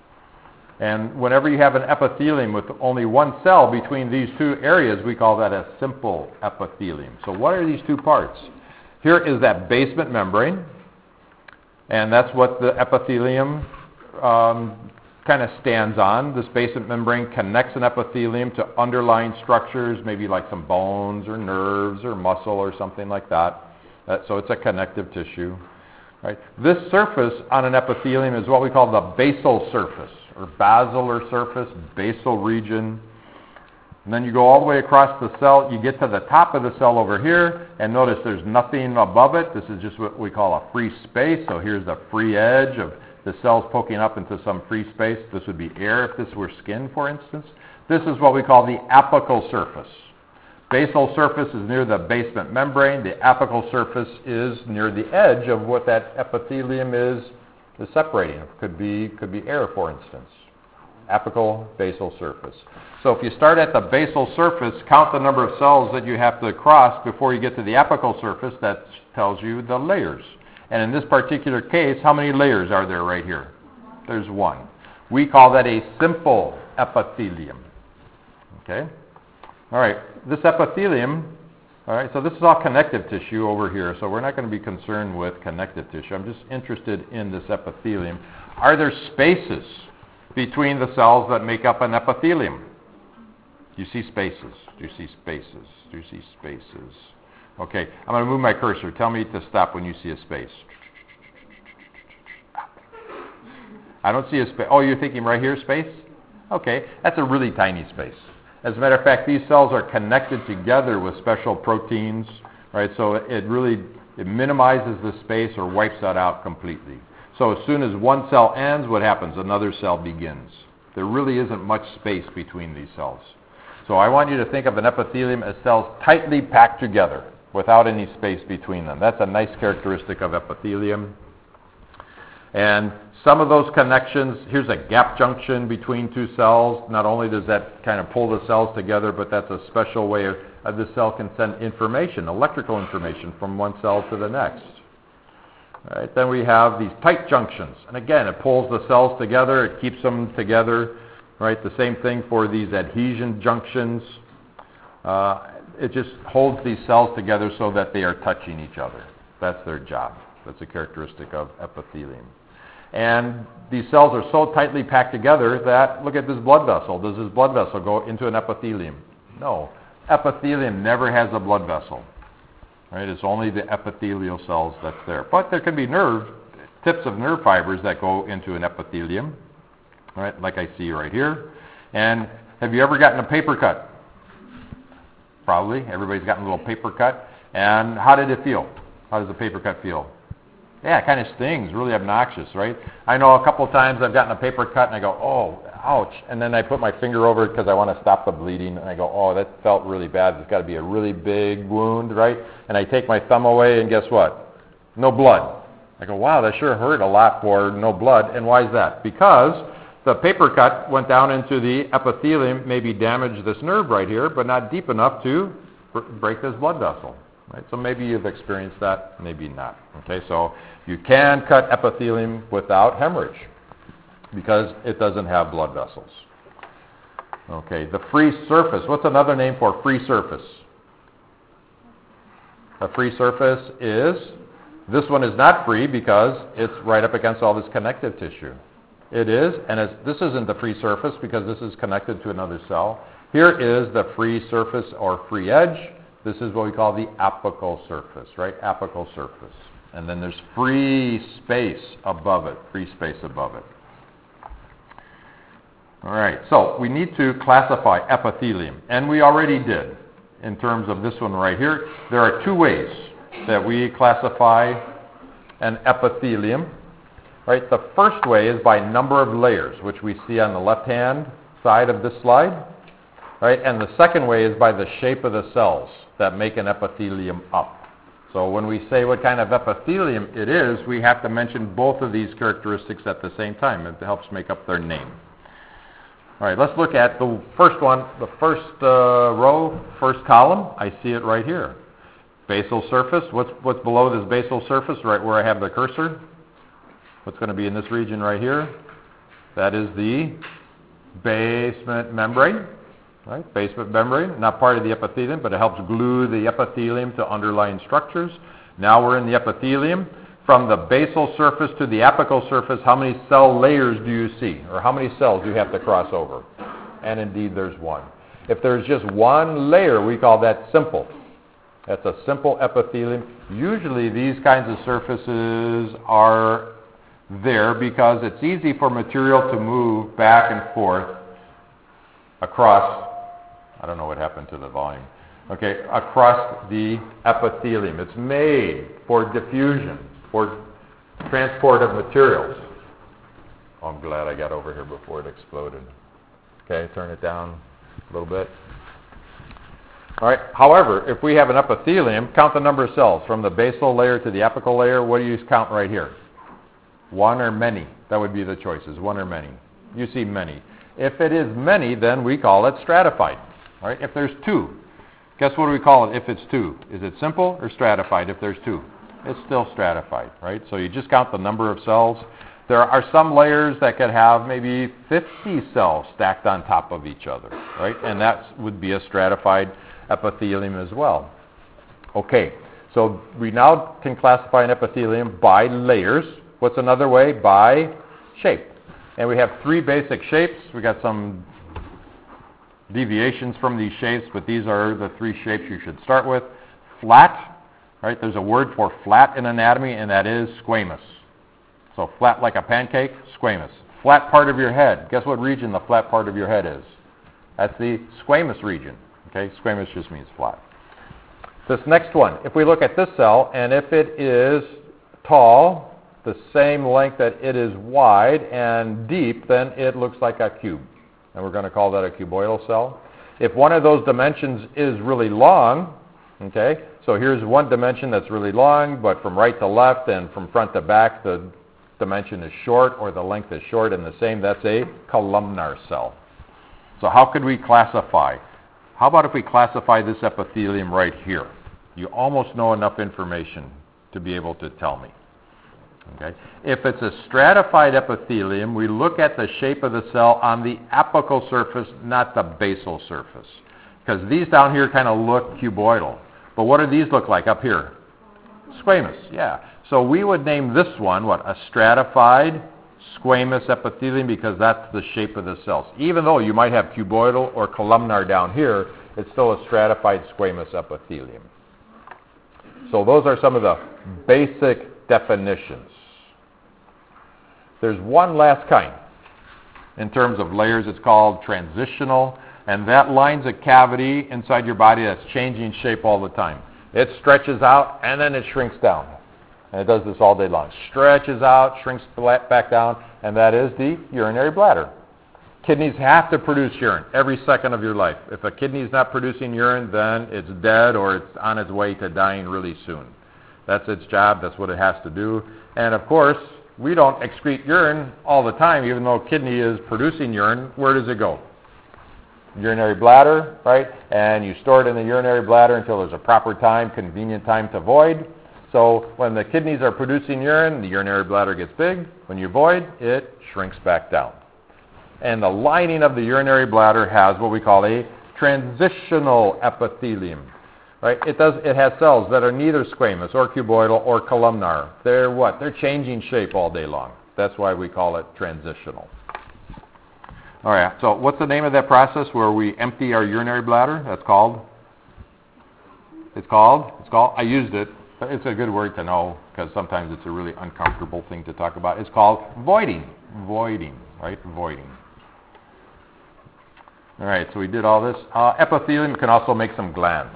And whenever you have an epithelium with only one cell between these 2 areas, we call that a simple epithelium. So what are these 2 parts? Here is that basement membrane, and that's what the epithelium kind of stands on. This basement membrane connects an epithelium to underlying structures, maybe like some bones or nerves or muscle or something like that. So it's a connective tissue. Right? This surface on an epithelium is what we call the basal surface, or basilar surface, basal region. And then you go all the way across the cell, you get to the top of the cell over here, and notice there's nothing above it. This is just what we call a free space. So here's the free edge of the cells poking up into some free space. This would be air if this were skin, for instance. This is what we call the apical surface. Basal surface is near the basement membrane. The apical surface is near the edge of what that epithelium is separating. It could be air, for instance. Apical, basal surface. So if you start at the basal surface, count the number of cells that you have to cross before you get to the apical surface. That tells you the layers. And in this particular case, how many layers are there right here? There's 1. We call that a simple epithelium. Okay? All right, this epithelium, all right, so this is all connective tissue over here, so we're not going to be concerned with connective tissue. I'm just interested in this epithelium. Are there spaces between the cells that make up an epithelium? Do you see spaces? Do you see spaces? Do you see spaces? Okay, I'm going to move my cursor. Tell me to stop when you see a space. I don't see a space. Oh, you're thinking right here, space? Okay, that's a really tiny space. As a matter of fact, these cells are connected together with special proteins, right? So it minimizes the space or wipes that out completely. So as soon as one cell ends, what happens? Another cell begins. There really isn't much space between these cells. So I want you to think of an epithelium as cells tightly packed together without any space between them. That's a nice characteristic of epithelium. And some of those connections, here's a gap junction between 2 cells. Not only does that kind of pull the cells together, but that's a special way the cell can send information, electrical information, from one cell to the next. All right, then we have these tight junctions. And again, it pulls the cells together, it keeps them together. Right, the same thing for these adhesion junctions. It just holds these cells together so that they are touching each other. That's their job. That's a characteristic of epithelium. And these cells are so tightly packed together that, look at this blood vessel. Does this blood vessel go into an epithelium? No. Epithelium never has a blood vessel. Right? It's only the epithelial cells that's there. But there can be tips of nerve fibers that go into an epithelium, right? Like I see right here. And have you ever gotten a paper cut? Probably. Everybody's gotten a little paper cut. And how did it feel? How does a paper cut feel? Yeah, it kind of stings, really obnoxious, right? I know a couple times I've gotten a paper cut and I go, oh, ouch. And then I put my finger over it because I want to stop the bleeding. And I go, oh, that felt really bad. It's got to be a really big wound, right? And I take my thumb away and guess what? No blood. I go, wow, that sure hurt a lot for no blood. And why is that? Because the paper cut went down into the epithelium, maybe damaged this nerve right here, but not deep enough to break this blood vessel. Right? So maybe you've experienced that, maybe not. Okay, so you can cut epithelium without hemorrhage because it doesn't have blood vessels. Okay, the free surface. What's another name for free surface? A free surface is, this one is not free because it's right up against all this connective tissue. It is, and this isn't the free surface because this is connected to another cell. Here is the free surface or free edge. This is what we call the apical surface, right? Apical surface. And then there's free space above it, free space above it. All right, so we need to classify epithelium, and we already did in terms of this one right here. There are two ways that we classify an epithelium, right? The first way is by number of layers, which we see on the left-hand side of this slide, right? And the second way is by the shape of the cells that make an epithelium up. So when we say what kind of epithelium it is, we have to mention both of these characteristics at the same time. It helps make up their name. All right, let's look at the first one, the first row, first column. I see it right here. Basal surface. What's below this basal surface, right where I have the cursor? What's going to be in this region right here? That is the basement membrane. Right? Basement membrane, not part of the epithelium, but it helps glue the epithelium to underlying structures. Now we're in the epithelium. From the basal surface to the apical surface, how many cell layers do you see? Or how many cells do you have to cross over? And indeed, there's one. If there's just one layer, we call that simple. That's a simple epithelium. Usually these kinds of surfaces are there because it's easy for material to move back and forth across, I don't know what happened to the volume, okay, across the epithelium. It's made for diffusion, for transport of materials. Oh, I'm glad I got over here before it exploded. Okay, turn it down a little bit. All right, however, if we have an epithelium, count the number of cells from the basal layer to the apical layer. What do you count right here? One or many? That would be the choices, one or many. You see many. If it is many, then we call it stratified. All right, if there's two, guess what do we call it if it's two? Is it simple or stratified if there's two? It's still stratified, right? So you just count the number of cells. There are some layers that could have maybe 50 cells stacked on top of each other, right? And that would be a stratified epithelium as well. Okay, so we now can classify an epithelium by layers. What's another way? By shape. And we have three basic shapes. We got some deviations from these shapes, but these are the three shapes you should start with. Flat, right? There's a word for flat in anatomy, and that is squamous. So flat like a pancake, squamous. Flat part of your head. Guess what region the flat part of your head is? That's the squamous region. Okay, squamous just means flat. This next one, if we look at this cell, and if it is tall, the same length that it is wide and deep, then it looks like a cube. And we're going to call that a cuboidal cell. If one of those dimensions is really long, okay, so here's one dimension that's really long, but from right to left and from front to back, the dimension is short or the length is short and the same, that's a columnar cell. So how could we classify? How about if we classify this epithelium right here? You almost know enough information to be able to tell me. Okay. If it's a stratified epithelium, we look at the shape of the cell on the apical surface, not the basal surface. Because these down here kind of look cuboidal. But what do these look like up here? Squamous, yeah. So we would name this one, what, a stratified squamous epithelium, because that's the shape of the cells. Even though you might have cuboidal or columnar down here, it's still a stratified squamous epithelium. So those are some of the basic definitions. There's one last kind. In terms of layers, it's called transitional, and that lines a cavity inside your body that's changing shape all the time. It stretches out, and then it shrinks down. And it does this all day long. Stretches out, shrinks back down, and that is the urinary bladder. Kidneys have to produce urine every second of your life. If a kidney is not producing urine, then it's dead or it's on its way to dying really soon. That's its job. That's what it has to do. And, of course, we don't excrete urine all the time, even though a kidney is producing urine. Where does it go? Urinary bladder, right? And you store it in the urinary bladder until there's a proper time, convenient time to void. So when the kidneys are producing urine, the urinary bladder gets big. When you void, it shrinks back down. And the lining of the urinary bladder has what we call a transitional epithelium. Right? It has cells that are neither squamous or cuboidal or columnar. They're what? They're changing shape all day long. That's why we call it transitional. All right, so what's the name of that process where we empty our urinary bladder? That's called? I used it. It's a good word to know because sometimes it's a really uncomfortable thing to talk about. It's called voiding. Voiding, right? Voiding. All right, so we did all this. Epithelium can also make some glands.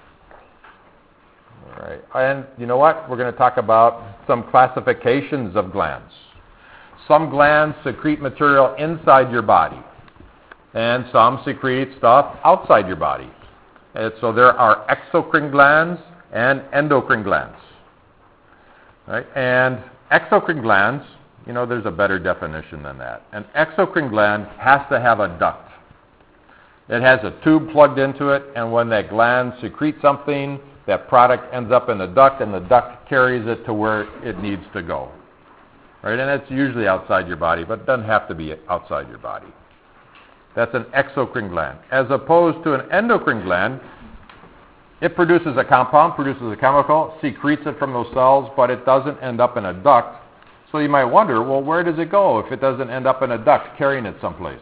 All right, and you know what? We're going to talk about some classifications of glands. Some glands secrete material inside your body, and some secrete stuff outside your body. And so there are exocrine glands and endocrine glands. Right? And exocrine glands, you know, there's a better definition than that. An exocrine gland has to have a duct. It has a tube plugged into it, and when that gland secretes something, that product ends up in the duct, and the duct carries it to where it needs to go. Right? And it's usually outside your body, but it doesn't have to be outside your body. That's an exocrine gland. As opposed to an endocrine gland, it produces a compound, produces a chemical, secretes it from those cells, but it doesn't end up in a duct. So you might wonder, well, where does it go if it doesn't end up in a duct carrying it someplace?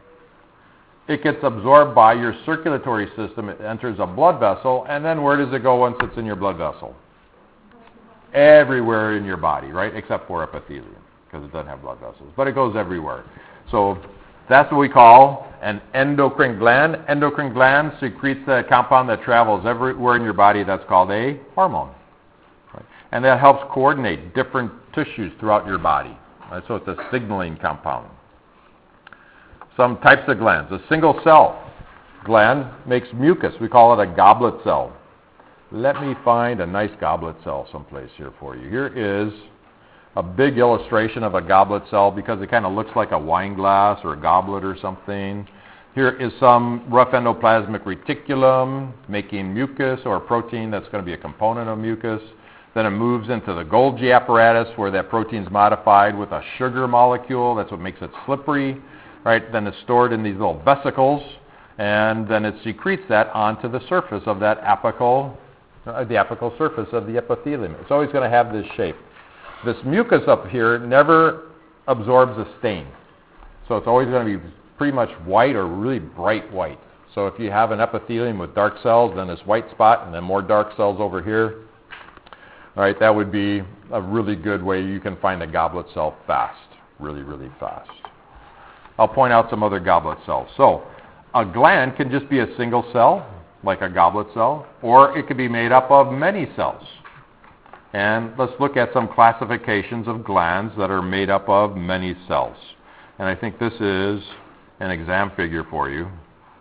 It gets absorbed by your circulatory system. It enters a blood vessel, and then where does it go once it's in your blood vessel? Everywhere in your body, right, except for epithelium, because it doesn't have blood vessels. But it goes everywhere. So that's what we call an endocrine gland. Endocrine gland secretes a compound that travels everywhere in your body. That's called a hormone. Right? And that helps coordinate different tissues throughout your body. Right? So it's a signaling compound. Some types of glands. A single cell gland makes mucus. We call it a goblet cell. Let me find a nice goblet cell someplace here for you. Here is a big illustration of a goblet cell because it kind of looks like a wine glass or a goblet or something. Here is some rough endoplasmic reticulum making mucus or a protein that's going to be a component of mucus. Then it moves into the Golgi apparatus where that protein is modified with a sugar molecule. That's what makes it slippery. Right? Then it's stored in these little vesicles, and then it secretes that onto the surface of that apical surface of the epithelium. It's always going to have this shape. This mucus up here never absorbs a stain. So it's always going to be pretty much white or really bright white. So if you have an epithelium with dark cells, then this white spot, and then more dark cells over here, all right, that would be a really good way you can find a goblet cell fast, really, really fast. I'll point out some other goblet cells. So a gland can just be a single cell, like a goblet cell, or it could be made up of many cells. And let's look at some classifications of glands that are made up of many cells. And I think this is an exam figure for you.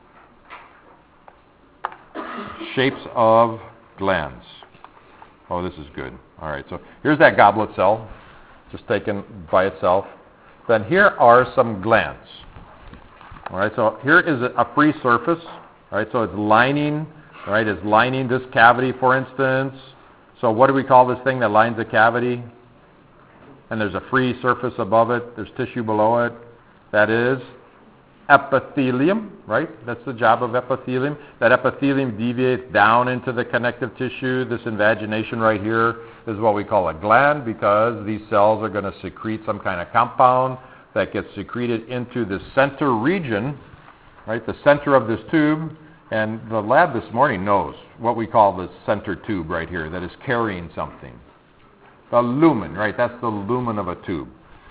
Shapes of glands. Oh, this is good. All right, so here's that goblet cell, just taken by itself. Then here are some glands. All right, so here is a free surface. All right, so it's lining, right? It's lining this cavity, for instance. So what do we call this thing that lines the cavity? And there's a free surface above it. There's tissue below it. That is epithelium, right? That's the job of epithelium. That epithelium deviates down into the connective tissue. This invagination right here is what we call a gland, because these cells are going to secrete some kind of compound that gets secreted into the center region, right? The center of this tube. And the lab this morning knows what we call the center tube right here that is carrying something. The lumen, right? That's the lumen of a tube.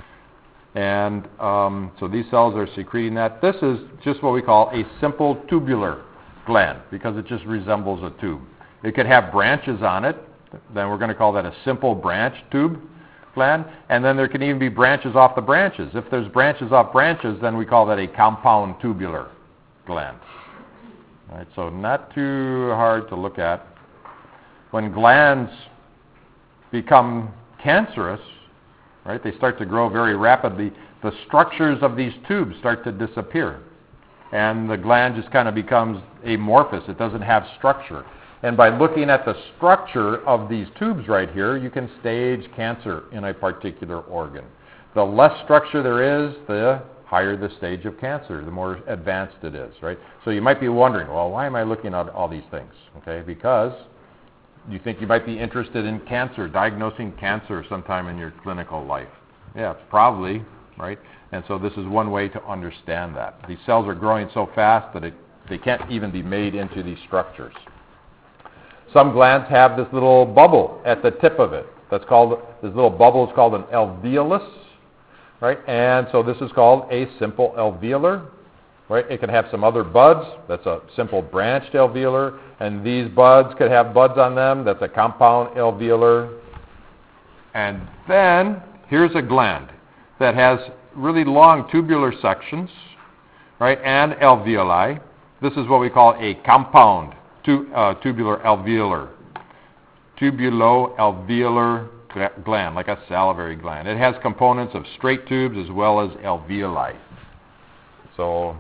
And so these cells are secreting that. This is just what we call a simple tubular gland, because it just resembles a tube. It could have branches on it. Then we're going to call that a simple branch tube gland. And then there can even be branches off the branches. If there's branches off branches, then we call that a compound tubular gland. All right, so not too hard to look at. When glands become cancerous, right, they start to grow very rapidly, the structures of these tubes start to disappear. And the gland just kind of becomes amorphous. It doesn't have structure. And by looking at the structure of these tubes right here, you can stage cancer in a particular organ. The less structure there is, the higher the stage of cancer, the more advanced it is, right? So you might be wondering, well, why am I looking at all these things? Okay, because you think you might be interested in cancer, diagnosing cancer sometime in your clinical life. Yeah, probably, right? And so this is one way to understand that. These cells are growing so fast that they can't even be made into these structures. Some glands have this little bubble at the tip of it. This little bubble is called an alveolus, right? And so this is called a simple alveolar. Right? It can have some other buds. That's a simple branched alveolar. And these buds could have buds on them. That's a compound alveolar. And then here's a gland that has really long tubular sections, right, and alveoli. This is what we call a compound tubular alveolar. Tubulo-alveolar gland, like a salivary gland. It has components of straight tubes as well as alveoli. So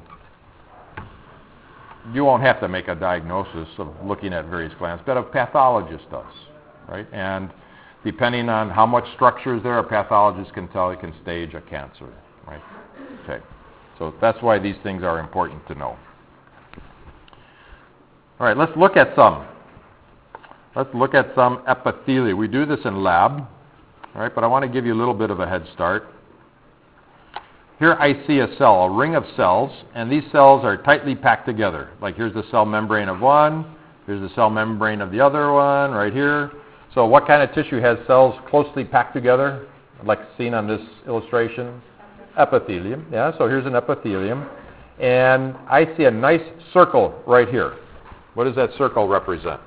you won't have to make a diagnosis of looking at various glands, but a pathologist does, right? And depending on how much structure is there, a pathologist can tell, he can stage a cancer, right? Okay, so that's why these things are important to know. All right, let's look at some epithelia. We do this in lab, all right, but I want to give you a little bit of a head start. Here I see a cell, a ring of cells, and these cells are tightly packed together. Like here's the cell membrane of one, here's the cell membrane of the other one, right here. So what kind of tissue has cells closely packed together, like seen on this illustration? Epithelium, yeah, so here's an epithelium. And I see a nice circle right here. What does that circle represent?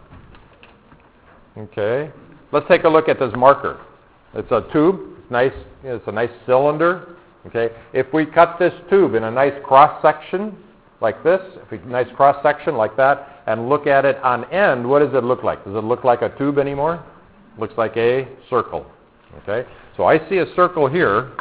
Okay, let's take a look at this marker. It's a tube, it's a nice cylinder. Okay, if we cut this tube in a nice cross-section like this, nice cross-section like that, and look at it on end, what does it look like? Does it look like a tube anymore? It looks like a circle. Okay, so I see a circle here.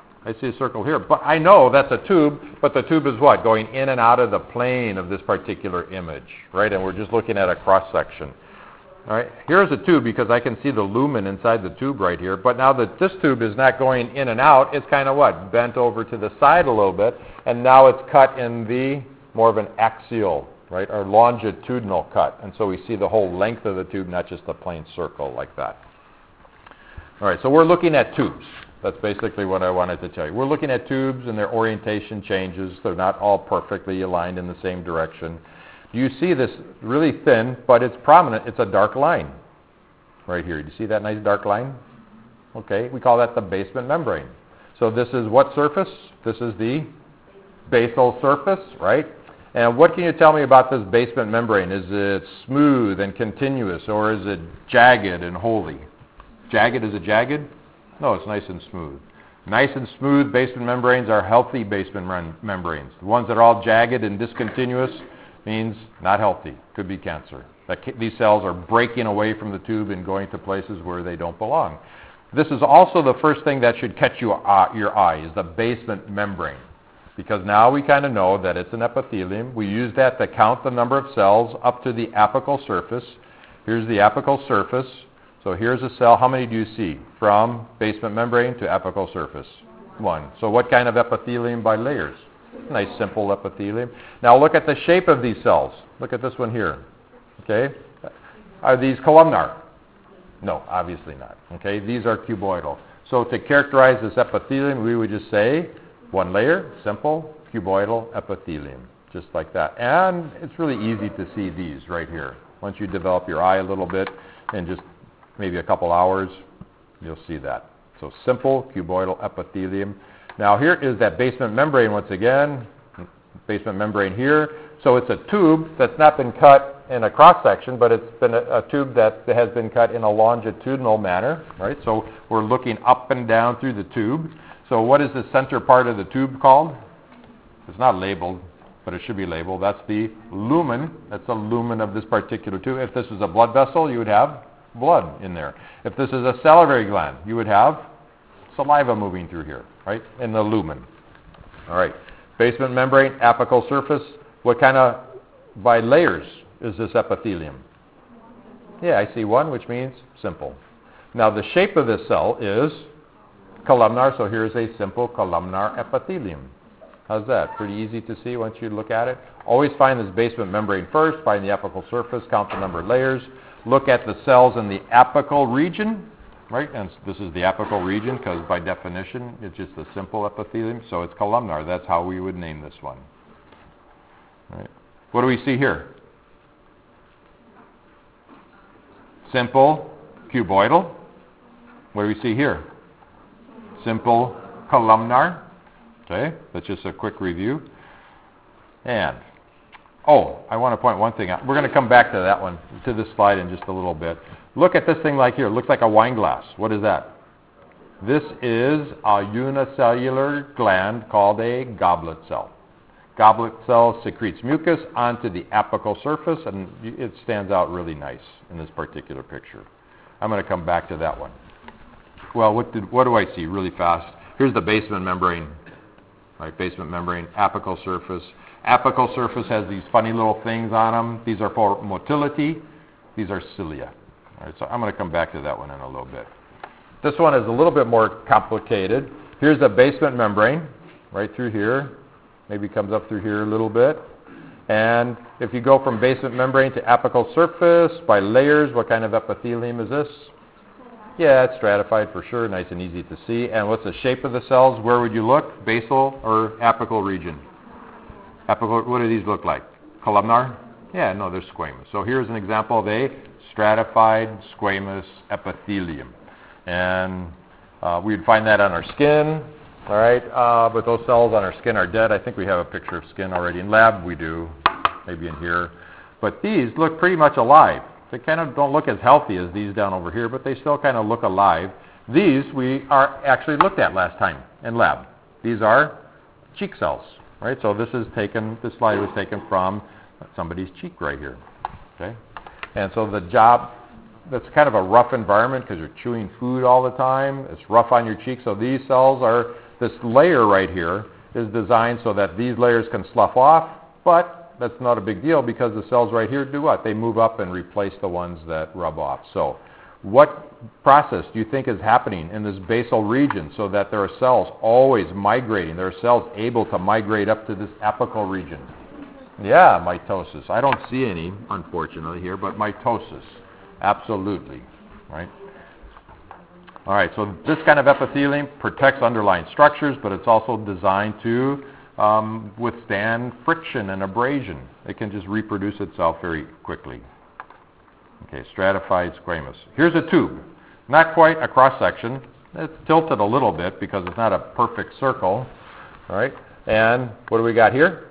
But I know that's a tube, but the tube is what? Going in and out of the plane of this particular image, right? And we're just looking at a cross-section. All right, here's a tube because I can see the lumen inside the tube right here. But now that this tube is not going in and out, it's kind of what? Bent over to the side a little bit. And now it's cut in the more of an axial, right, or longitudinal cut. And so we see the whole length of the tube, not just a plain circle like that. All right, so we're looking at tubes. That's basically what I wanted to tell you. We're looking at tubes and their orientation changes. They're not all perfectly aligned in the same direction. You see this really thin, but it's prominent. It's a dark line right here. Do you see that nice dark line? Okay, we call that the basement membrane. So this is what surface? This is the basal surface, right? And what can you tell me about this basement membrane? Is it smooth and continuous, or is it jagged and holy? Jagged, is it jagged? No, it's nice and smooth. Nice and smooth basement membranes are healthy basement membranes. The ones that are all jagged and discontinuous means not healthy, could be cancer. These cells are breaking away from the tube and going to places where they don't belong. This is also the first thing that should catch your eye, is the basement membrane. Because now we kind of know that it's an epithelium. We use that to count the number of cells up to the apical surface. Here's the apical surface. So here's a cell. How many do you see from basement membrane to apical surface? One. So what kind of epithelium by layers? Nice simple epithelium. Now look at the shape of these cells. Look at this one here. Okay? Are these columnar? No, obviously not. Okay? These are cuboidal. So to characterize this epithelium, we would just say one layer, simple, cuboidal epithelium. Just like that. And it's really easy to see these right here. Once you develop your eye a little bit, in just maybe a couple hours, you'll see that. So simple cuboidal epithelium. Now here is that basement membrane once again. Basement membrane here. So it's a tube that's not been cut in a cross section, but it's been a tube that has been cut in a longitudinal manner, right? So we're looking up and down through the tube. So what is the center part of the tube called? It's not labeled, but it should be labeled. That's the lumen. That's the lumen of this particular tube. If this is a blood vessel, you would have blood in there. If this is a salivary gland, you would have saliva moving through here, right, in the lumen. All right. Basement membrane, apical surface. What kind of, by layers, is this epithelium? Yeah, I see one, which means simple. Now the shape of this cell is columnar, so here's a simple columnar epithelium. How's that? Pretty easy to see once you look at it. Always find this basement membrane first, find the apical surface, count the number of layers, look at the cells in the apical region, right? And this is the apical region because by definition it's just a simple epithelium, so it's columnar. That's how we would name this one. Right. What do we see here? Simple cuboidal. What do we see here? Simple columnar. Okay, that's just a quick review. And, I want to point one thing out. We're going to come back to that one, to this slide in just a little bit. Look at this thing like here. It looks like a wine glass. What is that? This is a unicellular gland called a goblet cell. Goblet cell secretes mucus onto the apical surface, and it stands out really nice in this particular picture. I'm going to come back to that one. Well, what do I see really fast? Here's the basement membrane. Right, basement membrane, apical surface. Apical surface has these funny little things on them. These are for motility. These are cilia. All right, so I'm going to come back to that one in a little bit. This one is a little bit more complicated. Here's the basement membrane right through here. Maybe comes up through here a little bit. And if you go from basement membrane to apical surface by layers, what kind of epithelium is this? Yeah, it's stratified for sure, nice and easy to see. And what's the shape of the cells? Where would you look? Basal or apical region? Apical, what do these look like? Columnar? Yeah, no, they're squamous. So here's an example of a stratified squamous epithelium. And we'd find that on our skin, all right? But those cells on our skin are dead. I think we have a picture of skin already in lab. We do, maybe in here. But these look pretty much alive. They kind of don't look as healthy as these down over here, but they still kind of look alive. These we are actually looked at last time in lab. These are cheek cells, right? So this slide was taken from somebody's cheek right here, okay? And so that's kind of a rough environment because you're chewing food all the time. It's rough on your cheek. So these cells this layer right here is designed so that these layers can slough off, but that's not a big deal because the cells right here do what? They move up and replace the ones that rub off. So what process do you think is happening in this basal region so that there are cells always migrating? There are cells able to migrate up to this apical region. Yeah, mitosis. I don't see any, unfortunately, here, but mitosis. Absolutely, right? All right, so this kind of epithelium protects underlying structures, but it's also designed to withstand friction and abrasion. It can just reproduce itself very quickly. Okay, stratified squamous. Here's a tube. Not quite a cross-section. It's tilted a little bit because it's not a perfect circle. All right, and what do we got here?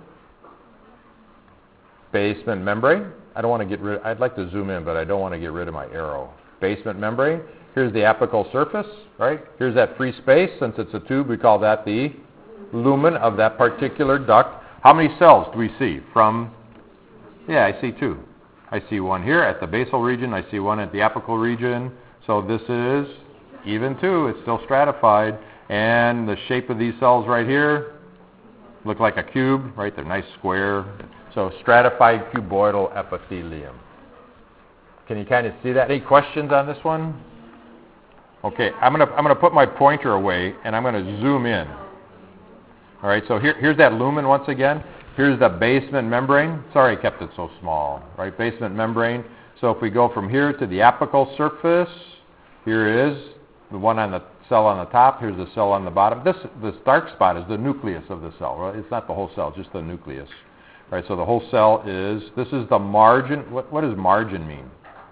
Basement membrane. I'd like to zoom in, but I don't want to get rid of my arrow. Basement membrane. Here's the apical surface, right? Here's that free space. Since it's a tube, we call that the lumen of that particular duct. How many cells do we see from? Yeah, I see two. I see one here at the basal region. I see one at the apical region. So this is even two. It's still stratified. And the shape of these cells right here look like a cube, right? They're nice square. So stratified cuboidal epithelium. Can you kind of see that? Any questions on this one? Okay, I'm gonna put my pointer away and I'm gonna zoom in. All right, so here's that lumen once again. Here's the basement membrane. Sorry I kept it so small, right? Basement membrane. So if we go from here to the apical surface, here is the one on the cell on the top. Here's the cell on the bottom. This dark spot is the nucleus of the cell, right? It's not the whole cell, just the nucleus. All right, so the whole cell this is the margin. What does margin mean?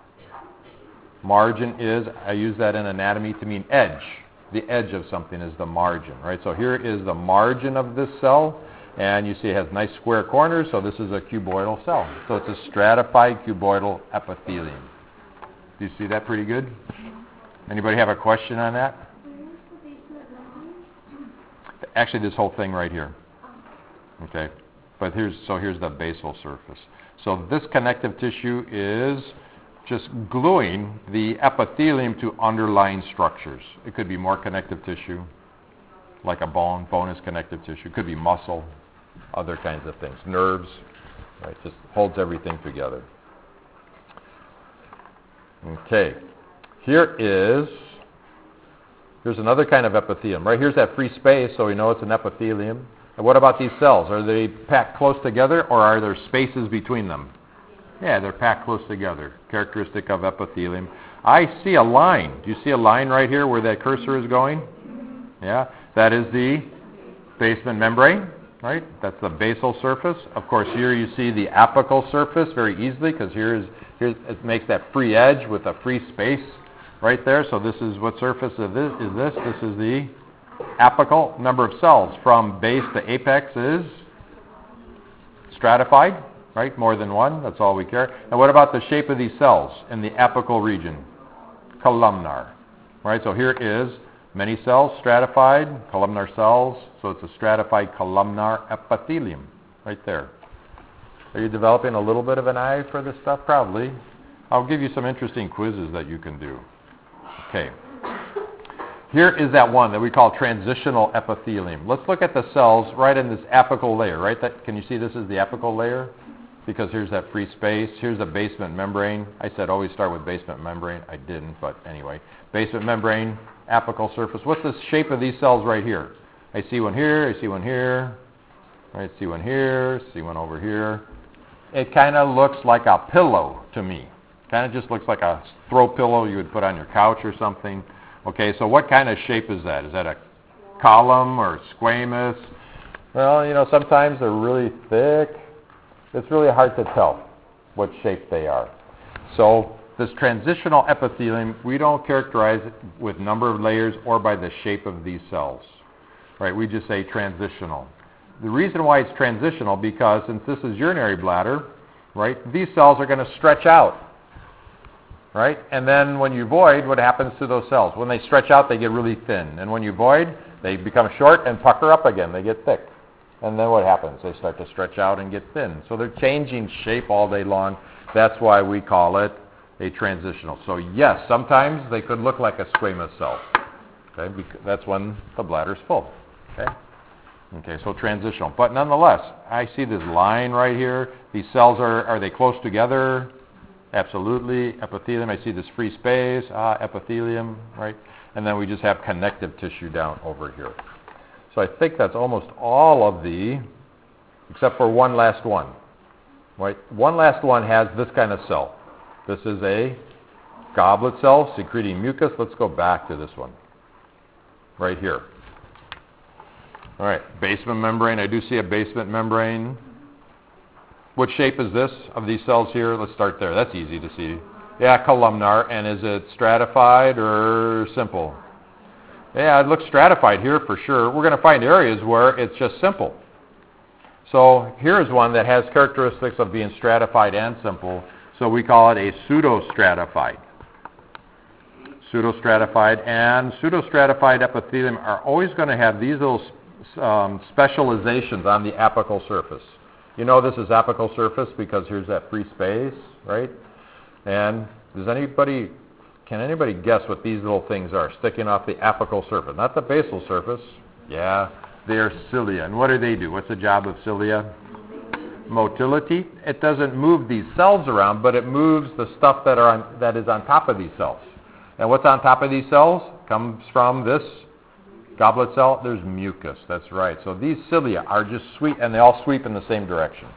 Margin is, I use that in anatomy to mean edge. The edge of something is the margin, right? So here is the margin of this cell, and you see it has nice square corners, so this is a cuboidal cell. So it's a stratified cuboidal epithelium. Do you see that pretty good? Anybody have a question on that? Where's the basement membrane? Actually, this whole thing right here. Okay, but here's the basal surface. So this connective tissue is just gluing the epithelium to underlying structures. It could be more connective tissue, like a bone. Bone is connective tissue. It could be muscle, other kinds of things. Nerves, right? Just holds everything together. Okay. Here's another kind of epithelium. Right here's that free space, so we know it's an epithelium. And what about these cells? Are they packed close together, or are there spaces between them? Yeah, they're packed close together. Characteristic of epithelium. I see a line. Do you see a line right here where that cursor is going? Yeah, that is the basement membrane, right? That's the basal surface. Of course, here you see the apical surface very easily, because here it makes that free edge with a free space right there. So this is what surface of this is this. This is the apical. Number of cells from base to apex is stratified. Right, more than one, that's all we care. And what about the shape of these cells in the apical region? Columnar. Right, so here is many cells, stratified, columnar cells, so it's a stratified columnar epithelium, right there. Are you developing a little bit of an eye for this stuff? Probably. I'll give you some interesting quizzes that you can do. Okay. Here is that one that we call transitional epithelium. Let's look at the cells right in this apical layer, right? Can you see this is the apical layer? Because here's that free space. Here's the basement membrane. I said always start with basement membrane. I didn't, but anyway. Basement membrane, apical surface. What's the shape of these cells right here? I see one here. I see one here. I see one here. See one over here. It kind of looks like a pillow to me. Kind of just looks like a throw pillow you would put on your couch or something. Okay, so what kind of shape is that? Is that a column or squamous? Well, sometimes they're really thick. It's really hard to tell what shape they are. So this transitional epithelium, we don't characterize it with number of layers or by the shape of these cells. Right? We just say transitional. The reason why it's transitional, because since this is urinary bladder, right, these cells are going to stretch out. Right? And then when you void, what happens to those cells? When they stretch out, they get really thin. And when you void, they become short and pucker up again. They get thick. And then what happens? They start to stretch out and get thin. So they're changing shape all day long. That's why we call it a transitional. So yes, sometimes they could look like a squamous cell. Okay, that's when the bladder's full. Okay? Okay, so transitional. But nonetheless, I see this line right here. These cells are they close together? Absolutely. Epithelium, I see this free space. Epithelium, right? And then we just have connective tissue down over here. So I think that's almost all of except for one last one. Right? One last one has this kind of cell. This is a goblet cell secreting mucus. Let's go back to this one. Right here. All right, basement membrane. I do see a basement membrane. What shape is this of these cells here? Let's start there. That's easy to see. Yeah, columnar. And is it stratified or simple? Yeah, it looks stratified here for sure. We're going to find areas where it's just simple. So here's one that has characteristics of being stratified and simple. So we call it a pseudostratified. Pseudostratified and pseudostratified epithelium are always going to have these little specializations on the apical surface. You know this is apical surface because here's that free space, right? And can anybody guess what these little things are sticking off the apical surface? Not the basal surface. Yeah, they're cilia. And what do? What's the job of cilia? Motility. It doesn't move these cells around, but it moves the stuff that is on top of these cells. And what's on top of these cells comes from this Goblet cell, there's mucus. That's right. So these cilia are just sweep, and they all sweep in the same direction.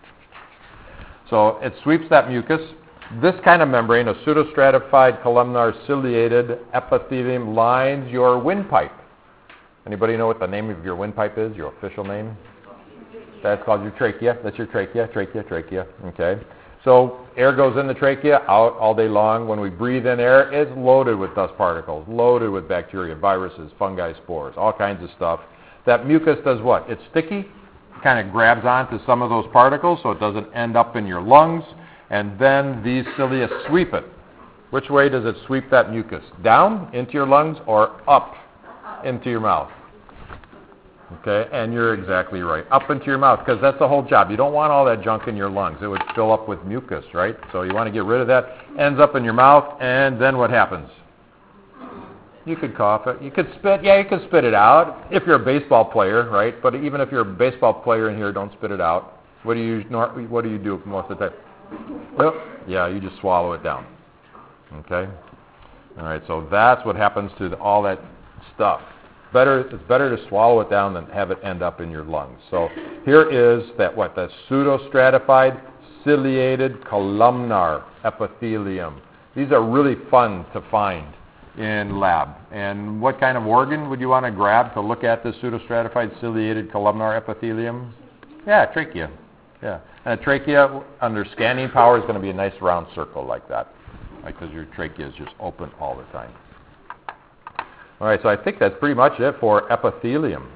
So it sweeps that mucus. This kind of membrane, a pseudostratified columnar ciliated epithelium, lines your windpipe. Anybody know what the name of your windpipe is, your official name? That's called your trachea. That's your trachea. Okay. So air goes in the trachea, out all day long. When we breathe in air, it's loaded with dust particles, loaded with bacteria, viruses, fungi, spores, all kinds of stuff. That mucus does what? It's sticky. It kind of grabs onto some of those particles so it doesn't end up in your lungs. And then these cilia sweep it. Which way does it sweep that mucus? Down into your lungs or up into your mouth? Okay, and you're exactly right. Up into your mouth, because that's the whole job. You don't want all that junk in your lungs. It would fill up with mucus, right? So you want to get rid of that. Ends up in your mouth, and then what happens? You could cough it. You could spit. Yeah, you could spit it out if you're a baseball player, right? But even if you're a baseball player in here, don't spit it out. What do you do most of the time? Well, yeah, you just swallow it down. Okay? All right, so that's what happens to all that stuff. It's better to swallow it down than have it end up in your lungs. So here is that pseudostratified ciliated columnar epithelium. These are really fun to find in lab. And what kind of organ would you want to grab to look at this pseudostratified ciliated columnar epithelium? Yeah, trachea. Yeah, and a trachea under scanning power is going to be a nice round circle like that, because your trachea is just open all the time. All right, so I think that's pretty much it for epithelium.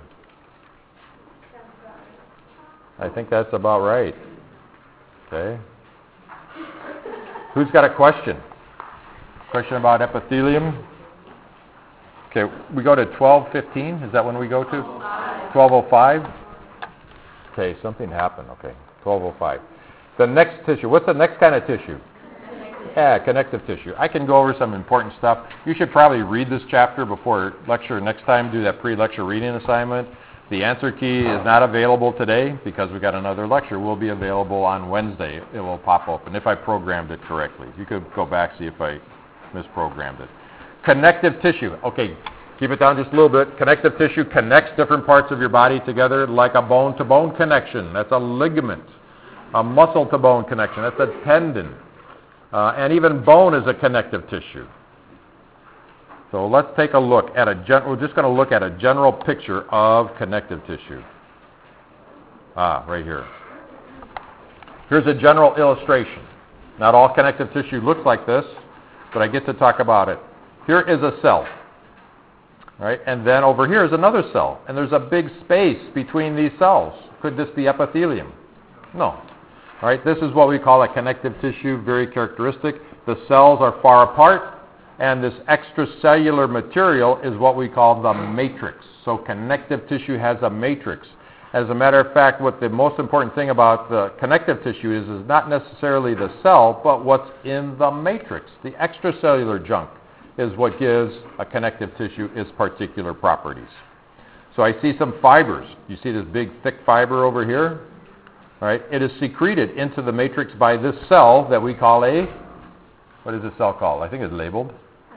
I think that's about right. Okay. Who's got a question? Question about epithelium? Okay, we go to 12:15. Is that when we go to? 12:05. Okay, something happened. Okay, 12:05. The next tissue. What's the next kind of tissue? Yeah, connective tissue. I can go over some important stuff. You should probably read this chapter before lecture next time. Do that pre-lecture reading assignment. The answer key is not available today because we got another lecture. Will be available on Wednesday. It will pop open if I programmed it correctly. You could go back, see if I misprogrammed it. Connective tissue. Okay, keep it down just a little bit. Connective tissue connects different parts of your body together like a bone-to-bone connection. That's a ligament. A muscle-to-bone connection. That's a tendon. And even bone is a connective tissue. So let's take a look at we're just going to look at a general picture of connective tissue. Right here. Here's a general illustration. Not all connective tissue looks like this, but I get to talk about it. Here is a cell. Right? And then over here is another cell. And there's a big space between these cells. Could this be epithelium? No. All right, this is what we call a connective tissue, very characteristic. The cells are far apart, and this extracellular material is what we call the matrix. So connective tissue has a matrix. As a matter of fact, what the most important thing about the connective tissue is not necessarily the cell, but what's in the matrix. The extracellular junk is what gives a connective tissue its particular properties. So I see some fibers. You see this big thick fiber over here? Right? It is secreted into the matrix by this cell that we call what is this cell called? I think it's labeled.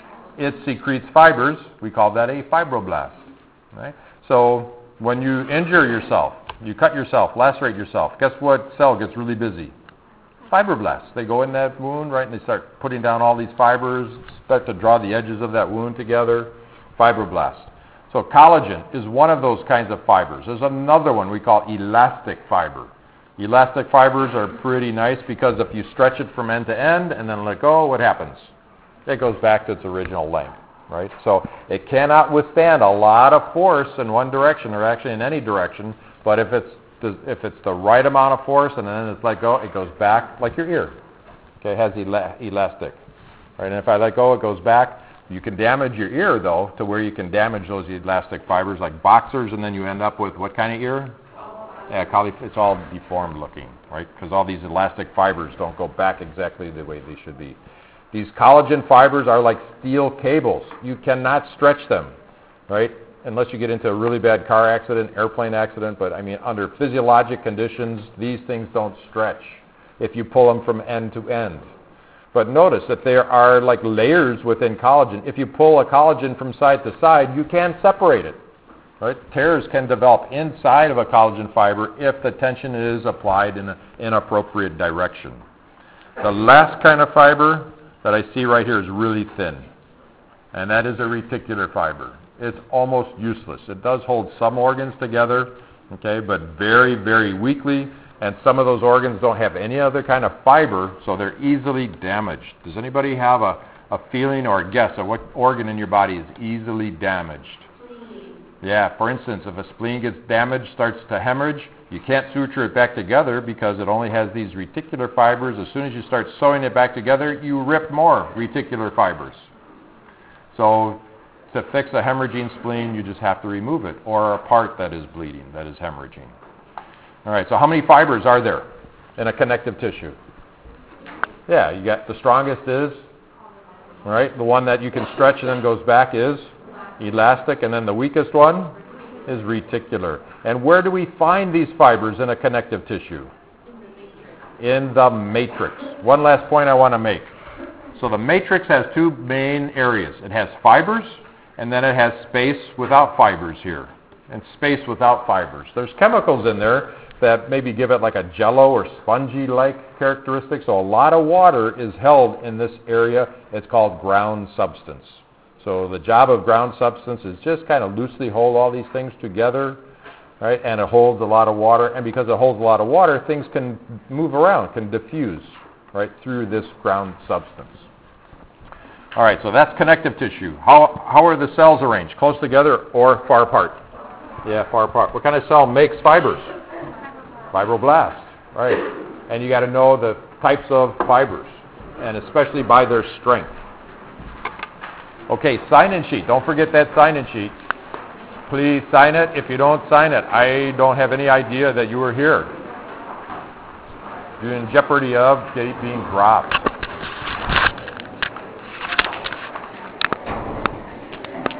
It secretes fibers. We call that a fibroblast. Right? So when you injure yourself, you cut yourself, lacerate yourself, guess what cell gets really busy? Fibroblasts. They go in that wound, right, and they start putting down all these fibers, start to draw the edges of that wound together. Fibroblasts. So collagen is one of those kinds of fibers. There's another one we call elastic fiber. Elastic fibers are pretty nice because if you stretch it from end to end and then let go, what happens? It goes back to its original length, right? So it cannot withstand a lot of force in one direction or actually in any direction, but if it's the right amount of force and then it's let go, it goes back like your ear. Okay, it has elastic. Right? And if I let go, it goes back. You can damage your ear, though, to where you can damage those elastic fibers like boxers, and then you end up with what kind of ear? Yeah, it's all deformed looking, right? Because all these elastic fibers don't go back exactly the way they should be. These collagen fibers are like steel cables. You cannot stretch them, right? Unless you get into a really bad car accident, airplane accident. But, I mean, under physiologic conditions, these things don't stretch if you pull them from end to end. But notice that there are like layers within collagen. If you pull a collagen from side to side, you can separate it. Right? Tears can develop inside of a collagen fiber if the tension is applied in an inappropriate direction. The last kind of fiber that I see right here is really thin, and that is a reticular fiber. It's almost useless. It does hold some organs together, okay, but very, very weakly, and some of those organs don't have any other kind of fiber, so they're easily damaged. Does anybody have a feeling or a guess of what organ in your body is easily damaged? Yeah, for instance, if a spleen gets damaged, starts to hemorrhage, you can't suture it back together because it only has these reticular fibers. As soon as you start sewing it back together, you rip more reticular fibers. So to fix a hemorrhaging spleen, you just have to remove it, or a part that is bleeding, that is hemorrhaging. All right, so how many fibers are there in a connective tissue? Yeah, you got the strongest is, all right, the one that you can stretch and then goes back is elastic, and then the weakest one is reticular. And where do we find these fibers in a connective tissue? In the matrix. One last point I want to make. So the matrix has two main areas. It has fibers, and then it has space without fibers here, and space without fibers. There's chemicals in there that maybe give it like a jello or spongy-like characteristic. So a lot of water is held in this area. It's called ground substance. So the job of ground substance is just kind of loosely hold all these things together, right? And it holds a lot of water. And because it holds a lot of water, things can move around, can diffuse, right, through this ground substance. All right, so that's connective tissue. How are the cells arranged? Close together or far apart? Yeah, far apart. What kind of cell makes fibers? Fibroblast, right? And you got to know the types of fibers, and especially by their strength. Okay, sign-in sheet. Don't forget that sign-in sheet. Please sign it. If you don't sign it, I don't have any idea that you were here. You're in jeopardy of being dropped.